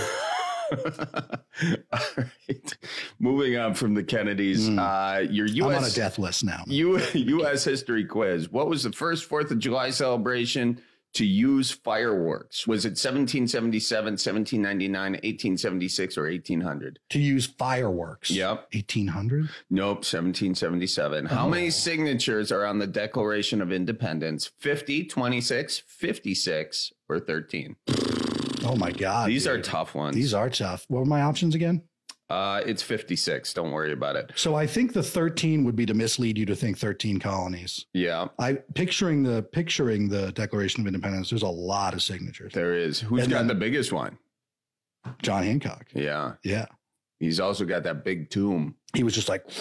All right. Moving on from the Kennedys, mm. uh, your U S I'm on a death list now. U, U S history quiz. What was the first fourth of July celebration to use fireworks? Was it seventeen seventy-seven, seventeen ninety-nine, eighteen seventy-six, or eighteen hundred? To use fireworks? Yep. eighteen hundred? Nope, seventeen seventy-seven. Oh. How many signatures are on the Declaration of Independence? fifty, twenty-six, fifty-six, or thirteen? Oh, my God. These dude. are tough ones. These are tough. What were my options again? Uh, it's fifty-six. Don't worry about it. So I think the thirteen would be to mislead you to think thirteen colonies. Yeah. I picturing the picturing the Declaration of Independence. There's a lot of signatures. There is. Who's And got then- the biggest one? John Hancock. Yeah. Yeah. He's also got that big tomb. He was just like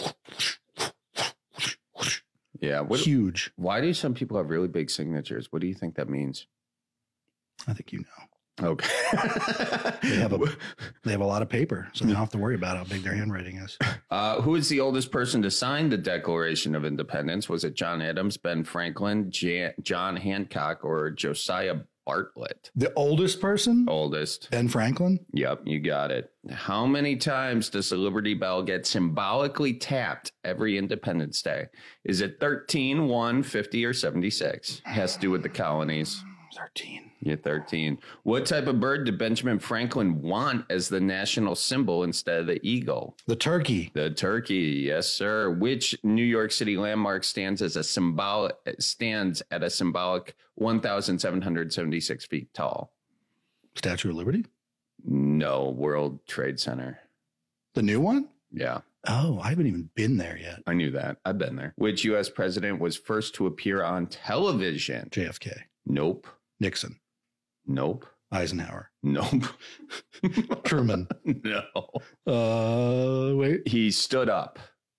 Yeah. What, huge. Why do some people have really big signatures? What do you think that means? I think you know. Okay. They have a they have a lot of paper, so they don't have to worry about how big their handwriting is. Uh, who is the oldest person to sign the Declaration of Independence? Was it John Adams, Ben Franklin, Jan- John Hancock, or Josiah Bartlett? The oldest person? Oldest. Ben Franklin? Yep, you got it. How many times does the Liberty Bell get symbolically tapped every Independence Day? Is it thirteen, one, fifty, or seventy-six? Has to do with the colonies. thirteen. Yeah, thirteen. What type of bird did Benjamin Franklin want as the national symbol instead of the eagle? The turkey. The turkey, yes, sir. Which New York City landmark stands as a symbolic stands at a symbolic one thousand seven hundred seventy-six feet tall? Statue of Liberty? No, World Trade Center. The new one? Yeah. Oh, I haven't even been there yet. I knew that. I've been there. Which U S president was first to appear on television? J F K. Nope. Nixon. Nope. Eisenhower. Nope. Truman. No. Uh, wait. He stood up.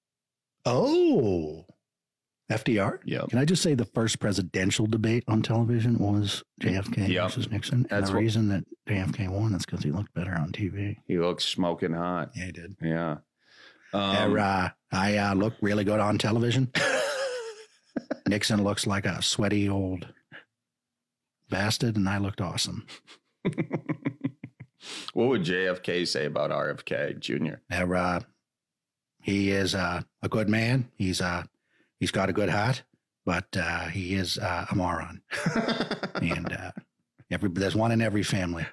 Oh. F D R? Yeah. Can I just say the first presidential debate on television was J F K Yep. versus Nixon? And That's the what- reason that J F K won is because he looked better on T V. He looks smoking hot. Yeah, he did. Yeah. Um, uh, I uh, look really good on television. Nixon looks like a sweaty old bastard, and I looked awesome. What would J F K say about R F K Junior? Uh, he is uh, a good man. He's uh, he's got a good heart, but uh, he is uh, a moron. And uh, every there's one in every family.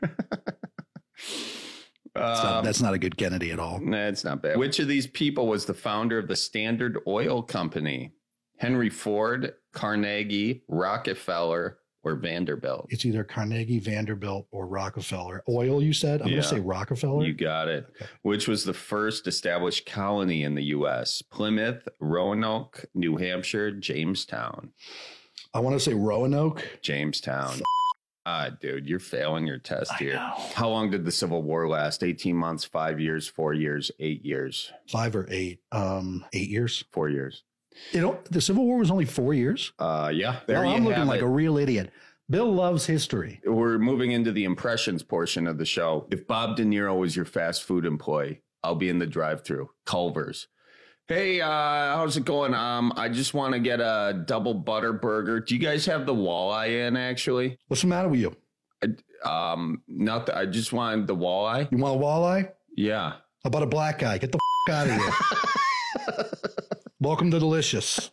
So Um, that's not a good Kennedy at all. Nah, it's not bad. Which of these people was the founder of the Standard Oil Company? Henry Ford, Carnegie, Rockefeller, or Vanderbilt? It's either Carnegie, Vanderbilt, or Rockefeller. Oil, you said? I'm Yeah. going to say Rockefeller. You got it. Which was the first established colony in the U S? Plymouth, Roanoke, New Hampshire, Jamestown. I want to say Roanoke. Jamestown. Ah, dude, you're failing your test here. How long did the Civil War last? eighteen months, five years, four years, eight years? Five or eight. Um, eight years. Four years. You know, the Civil War was only four years. Uh, yeah. There Well, you I'm looking have like it. a real idiot. Bill loves history. We're moving into the impressions portion of the show. If Bob De Niro was your fast food employee, I'll be in the drive-thru. Culver's. Hey, uh, how's it going? Um, I just want to get a double butter burger. Do you guys have the walleye in, actually? What's the matter with you? Um, not the, I just wanted the walleye. You want a walleye? Yeah. How about a black guy? Get the f- out of here. Welcome to Delicious.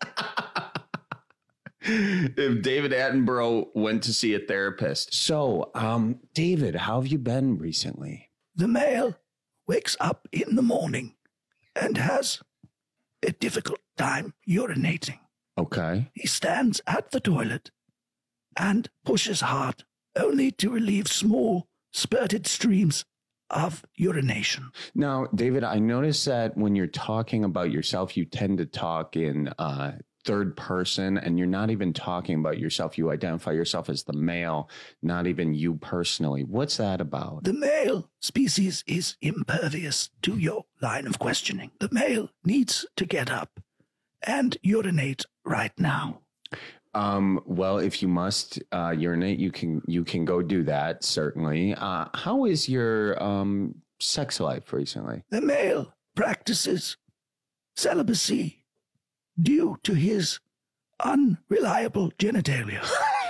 If David Attenborough went to see a therapist. So, um, David, how have you been recently? The male wakes up in the morning and has a difficult time urinating. Okay. He stands at the toilet and pushes hard, only to relieve small, spurted streams of urination. Now, David, I noticed that when you're talking about yourself, you tend to talk in uh, third person, and you're not even talking about yourself. You identify yourself as the male, not even you personally. What's that about? The male species is impervious to your line of questioning. The male needs to get up and urinate right now. Um, well, if you must uh, urinate, you can you can go do that, certainly. Uh, how is your um, sex life recently? The male practices celibacy due to his unreliable genitalia.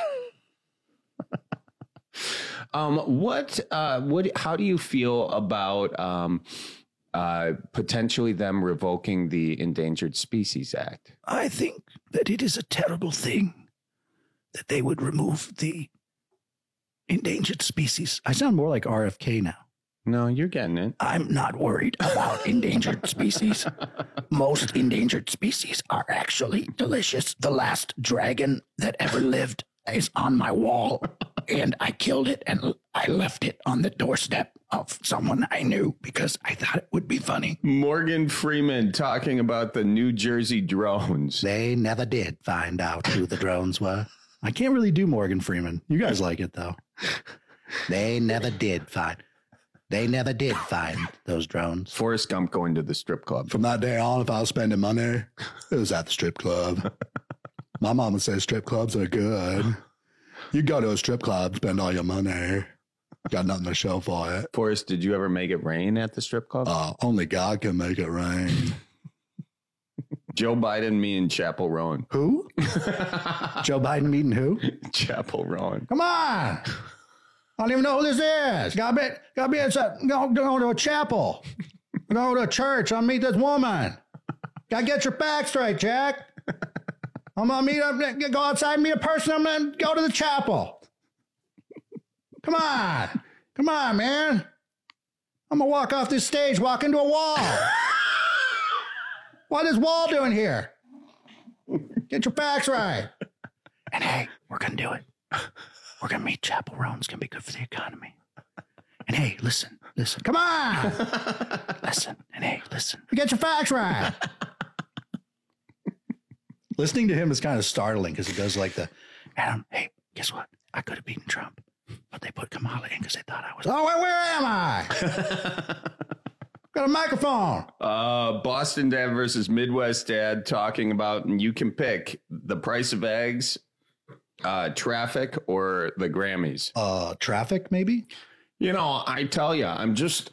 um, what, uh, what, how do you feel about um, uh, potentially them revoking the Endangered Species Act? I think that it is a terrible thing that they would remove the endangered species. I sound more like R F K now. No, you're getting it. I'm not worried about endangered species. Most endangered species are actually delicious. The last dragon that ever lived is on my wall, and I killed it and I left it on the doorstep of someone I knew because I thought it would be funny. Morgan Freeman talking about the New Jersey drones. They never did find out who the drones were. I can't really do Morgan Freeman. You guys like it, though. They never did find... They never did find those drones. Forrest Gump going to the strip club. From that day on, if I was spending money, it was at the strip club. My mom would say strip clubs are good. You go to a strip club, spend all your money. Got nothing to show for it. Forrest, did you ever make it rain at the strip club? Uh, only God can make it rain. Joe Biden meeting Chapel Roan. Who? Joe Biden meeting who? Chapel Roan. Come on. I don't even know who this is. Gotta be, gotta be, go, go to a chapel. Go to a church. I'll meet this woman. Gotta get your facts straight, Jack. I'm gonna meet, I'm gonna go outside and meet a person. I'm gonna go to the chapel. Come on. Come on, man. I'm gonna walk off this stage, walk into a wall. What is wall doing here? Get your facts right. And hey, we're gonna do it. We're going to meet Chapel Roan. It's going to be good for the economy. And hey, listen, listen. Come on. Listen. And hey, listen. Get your facts right. Listening to him is kind of startling because he does like the, Adam, hey, guess what? I could have beaten Trump, but they put Kamala in because they thought I was. Oh, where, where am I? Got a microphone. Uh, Boston Dad versus Midwest Dad talking about, and you can pick the price of eggs, Uh, traffic, or the Grammys? Uh, traffic, maybe? You know, I tell you, I'm just,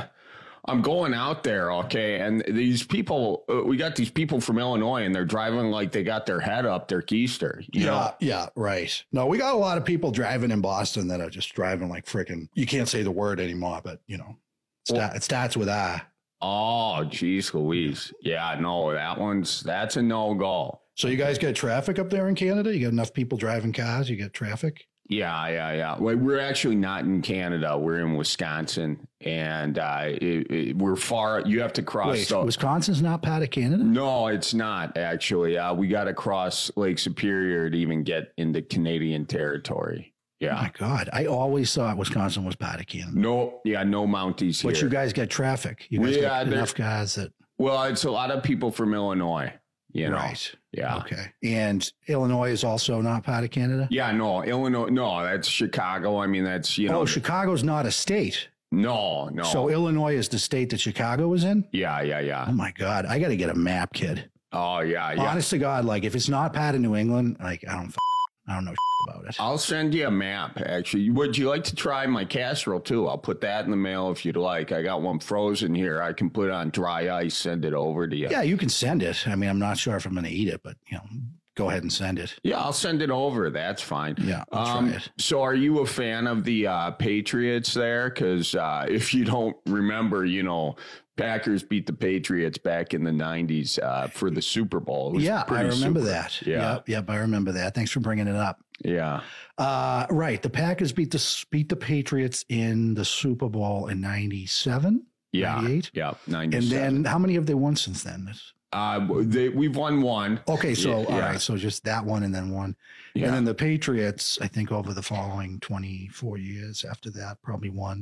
I'm going out there, okay? And these people, uh, we got these people from Illinois, and they're driving like they got their head up their keister. You yeah, know? yeah, right. No, we got a lot of people driving in Boston that are just driving like freaking, you can't say the word anymore, but, you know, sta- well, it starts with I. Oh, geez, Louise. Yeah, no, that one's, that's a no-go. So you guys get traffic up there in Canada? You got enough people driving cars? You get traffic? Yeah, yeah, yeah. Well, we're actually not in Canada. We're in Wisconsin, and uh, it, it, we're far. You have to cross. Wait, the, Wisconsin's not part of Canada? No, it's not actually. Uh, we got to cross Lake Superior to even get into Canadian territory. Yeah. Oh my God, I always thought Wisconsin was part of Canada. No, yeah, no Mounties here. But you guys get traffic. You guys yeah, get enough guys that. Well, it's a lot of people from Illinois. You know? Right. Yeah. Okay. And Illinois is also not part of Canada? Yeah, no. Illinois, no, that's Chicago. I mean, that's, you know. Oh, Chicago's not a state. No, no. So Illinois is the state that Chicago is in? Yeah, yeah, yeah. Oh, my God. I got to get a map, kid. Oh, yeah, yeah. Honest to God, like, if it's not part of New England, like, I don't, I don't know about it. I'll send you a map, actually. Would you like to try my casserole, too? I'll put that in the mail if you'd like. I got one frozen here. I can put it on dry ice, send it over to you. Yeah, you can send it. I mean, I'm not sure if I'm going to eat it, but, you know, go ahead and send it. Yeah, I'll send it over. That's fine. Yeah, I'll um, try it. So are you a fan of the uh, Patriots there? Because uh, if you don't remember, you know, Packers beat the Patriots back in the nineties uh, for the Super Bowl. Yeah, I remember super. that. Yeah. Yep, yep, I remember that. Thanks for bringing it up. Yeah. Uh, right. The Packers beat the beat the Patriots in the Super Bowl in ninety-seven, yeah, ninety-eight. Yeah, ninety-seven. And then how many have they won since then? Uh, they, we've won one. Okay, so yeah, all yeah. right, so just that one and then one. Yeah. And then the Patriots, I think over the following twenty-four years after that, probably won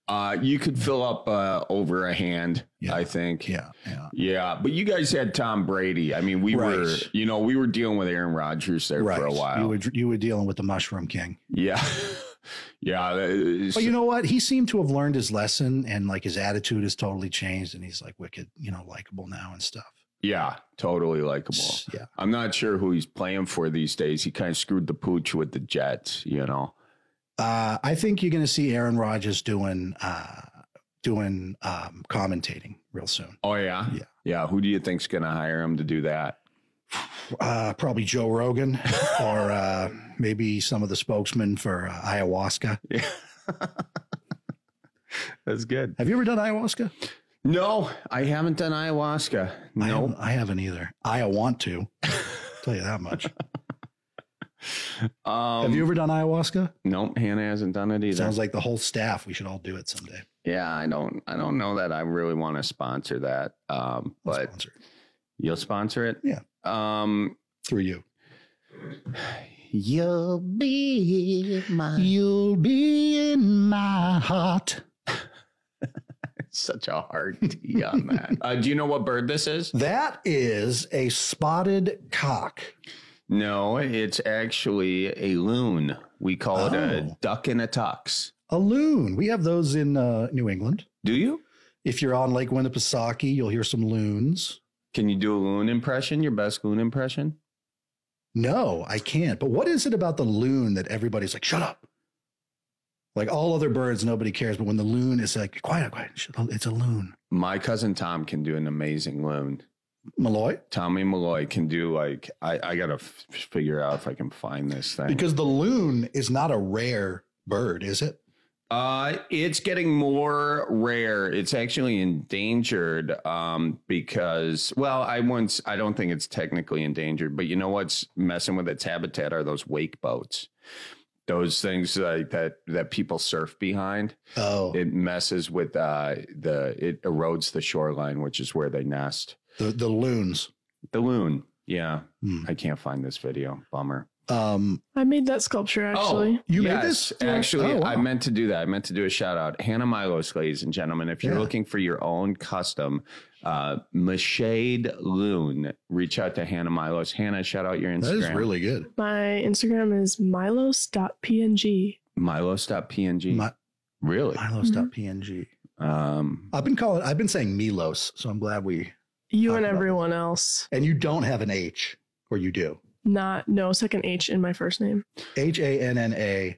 Uh, you could fill up uh, over a hand, yeah. I think. Yeah, yeah. Yeah, but you guys had Tom Brady. I mean, we right. were, you know, we were dealing with Aaron Rodgers there right. for a while. You were, you were dealing with the Mushroom King. Yeah. yeah. But you know what? He seemed to have learned his lesson, and like his attitude has totally changed, and he's like wicked, you know, likable now and stuff. Yeah, totally likable. Yeah. I'm not sure who he's playing for these days. He kind of screwed the pooch with the Jets, you know. Uh, I think you're going to see Aaron Rodgers doing uh, doing um, commentating real soon. Oh, yeah? Yeah. Yeah. Who do you think's going to hire him to do that? Uh, probably Joe Rogan or uh, maybe some of the spokesmen for uh, ayahuasca. Yeah. That's good. Have you ever done ayahuasca? No, I haven't done ayahuasca. No, I haven't, I haven't either. I want to. Tell you that much. Um, Have you ever done ayahuasca? Nope, Hannah hasn't done it either. Sounds like the whole staff. We should all do it someday. Yeah, I don't. I don't know that I really want to sponsor that. Um, I'll but sponsor it. You'll sponsor it. Yeah. Um, through you. You'll be my. You'll be in my heart. Such a hard T on that. Uh, do you know what bird this is? That is a spotted cock. No, it's actually a loon. We call Oh. it a duck in a tux. A loon. We have those in uh, New England. Do you? If you're on Lake Winnipesaukee, you'll hear some loons. Can you do a loon impression? Your best loon impression? No, I can't. But what is it about the loon that everybody's like, shut up? Like all other birds, nobody cares. But when the loon is like, quiet, quiet, it's a loon. My cousin Tom can do an amazing loon. Malloy? Tommy Malloy can do like, I, I got to f- figure out if I can find this thing. Because the loon is not a rare bird, is it? Uh, it's getting more rare. It's actually endangered um, because, well, I once, I don't think it's technically endangered, but you know what's messing with its habitat are those wake boats. Those things like that that people surf behind. Oh, it messes with uh, the it erodes the shoreline, which is where they nest. The the loons. The loon. Yeah, Hmm. I can't find this video. Bummer. Um, I made that sculpture actually. Oh, you yes, made this? Actually, Oh, wow. I meant to do that. I meant to do a shout out. Hannah Milos, ladies and gentlemen. If you're Yeah. looking for your own custom uh, Mashade loon, reach out to Hannah Milos. Hannah, shout out your Instagram. That is really good. My Instagram is milos dot p n g. Milos dot p n g. My, really? Milos dot p n g. Um, I've been calling. I've been saying Milos, so I'm glad we. You talked and about everyone this. else. And you don't have an H, or you do? Not no second H in my first name. H A N N A.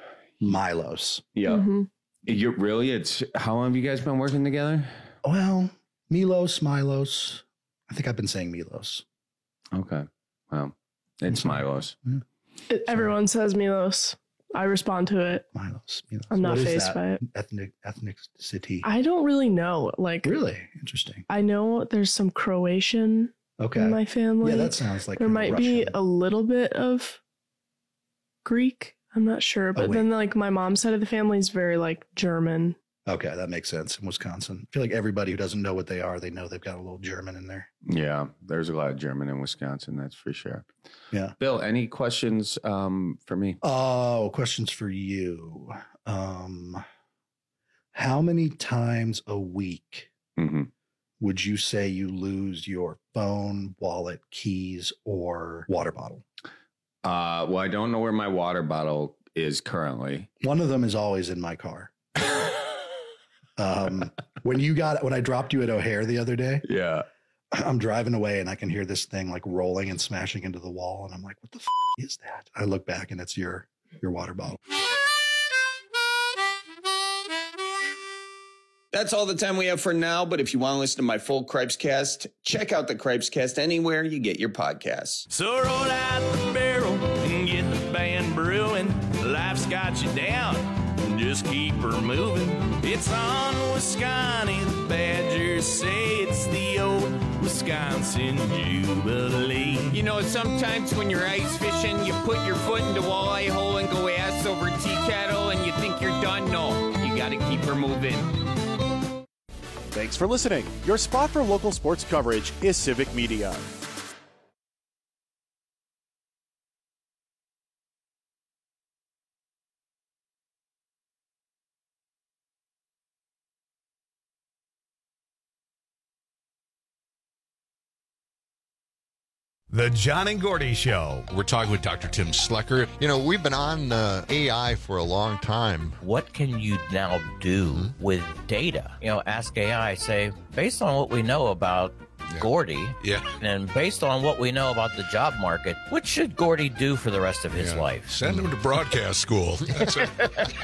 Milos. Yeah. Mhm. You really? It's how long have you guys been working together? Well, Milos, Milos. I think I've been saying Milos. Okay. Well, it's Milos. It- everyone says Milos. I respond to it. Milos. Milos. I'm not What is phased that? by it. Ethnic ethnicity. I don't really know. Like Really interesting. I know there's some Croatian Okay. in my family. Yeah, that sounds like there kinda might be Russian. a little bit of Greek. I'm not sure, but wait. then like my mom's side of the family is very like German. Okay, that makes sense. In Wisconsin, I feel like everybody who doesn't know what they are, they know they've got a little German in there. Yeah, there's a lot of German in Wisconsin, that's for sure. Yeah. Bill, any questions um, for me? Oh, questions for you. Um, how many times a week Mm-hmm. would you say you lose your phone, wallet, keys, or water bottle? Uh, well, I don't know where my water bottle is currently. One of them is always in my car. um, when you got when I dropped you at O'Hare the other day, Yeah. I'm driving away and I can hear this thing like rolling and smashing into the wall, and I'm like, "What the f- is that?" I look back and it's your your water bottle. That's all the time we have for now, but if you want to listen to my full Cripescast, check out the Cripescast anywhere you get your podcasts. So roll out the barrel and get the band brewing. Life's got you down, just keep her moving. It's on Wisconsin, the Badgers say it's the old Wisconsin Jubilee. You know, sometimes when you're ice fishing, you put your foot in the walleye hole and go ass over tea kettle and you think you're done. No, you got to keep her moving. Thanks for listening. Your spot for local sports coverage is Civic Media. The John and Gordy Show. We're talking with Doctor Tim Slecker. You know, we've been on uh, A I for a long time. What can you now do mm-hmm. with data? You know, ask A I, say, based on what we know about yeah. Gordy, yeah. and based on what we know about the job market, what should Gordy do for the rest of his yeah. life? Send him to broadcast school. That's it.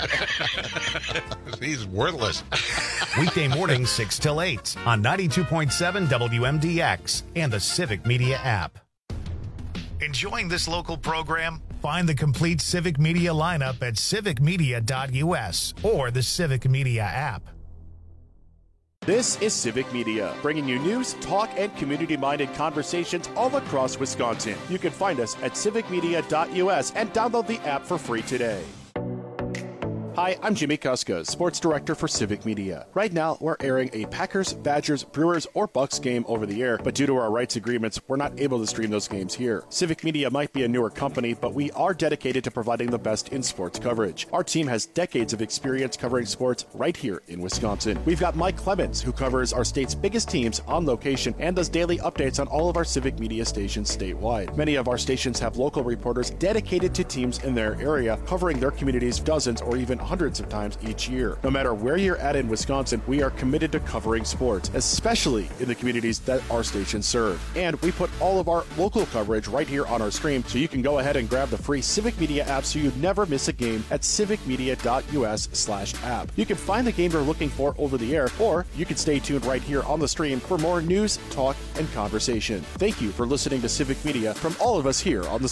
He's worthless. Weekday mornings, six till eight on ninety-two point seven W M D X and the Civic Media app. Enjoying this local program? Find the complete Civic Media lineup at civic media dot U S or the Civic Media app. This is Civic Media, bringing you news, talk, and community-minded conversations all across Wisconsin. You can find us at civic media dot U S and download the app for free today. Hi, I'm Jimmy Kuska, Sports Director for Civic Media. Right now, we're airing a Packers, Badgers, Brewers, or Bucks game over the air, but due to our rights agreements, we're not able to stream those games here. Civic Media might be a newer company, but we are dedicated to providing the best in sports coverage. Our team has decades of experience covering sports right here in Wisconsin. We've got Mike Clemens, who covers our state's biggest teams on location and does daily updates on all of our Civic Media stations statewide. Many of our stations have local reporters dedicated to teams in their area, covering their communities dozens or even hundreds of times each year. No matter where you're at in Wisconsin, we are committed to covering sports, especially in the communities that our stations serve. And we put all of our local coverage right here on our stream, so you can go ahead and grab the free Civic Media app so you never miss a game at civic media dot U S slash app. You can find the game you're looking for over the air, or you can stay tuned right here on the stream for more news, talk, and conversation. Thank you for listening to Civic Media from all of us here on the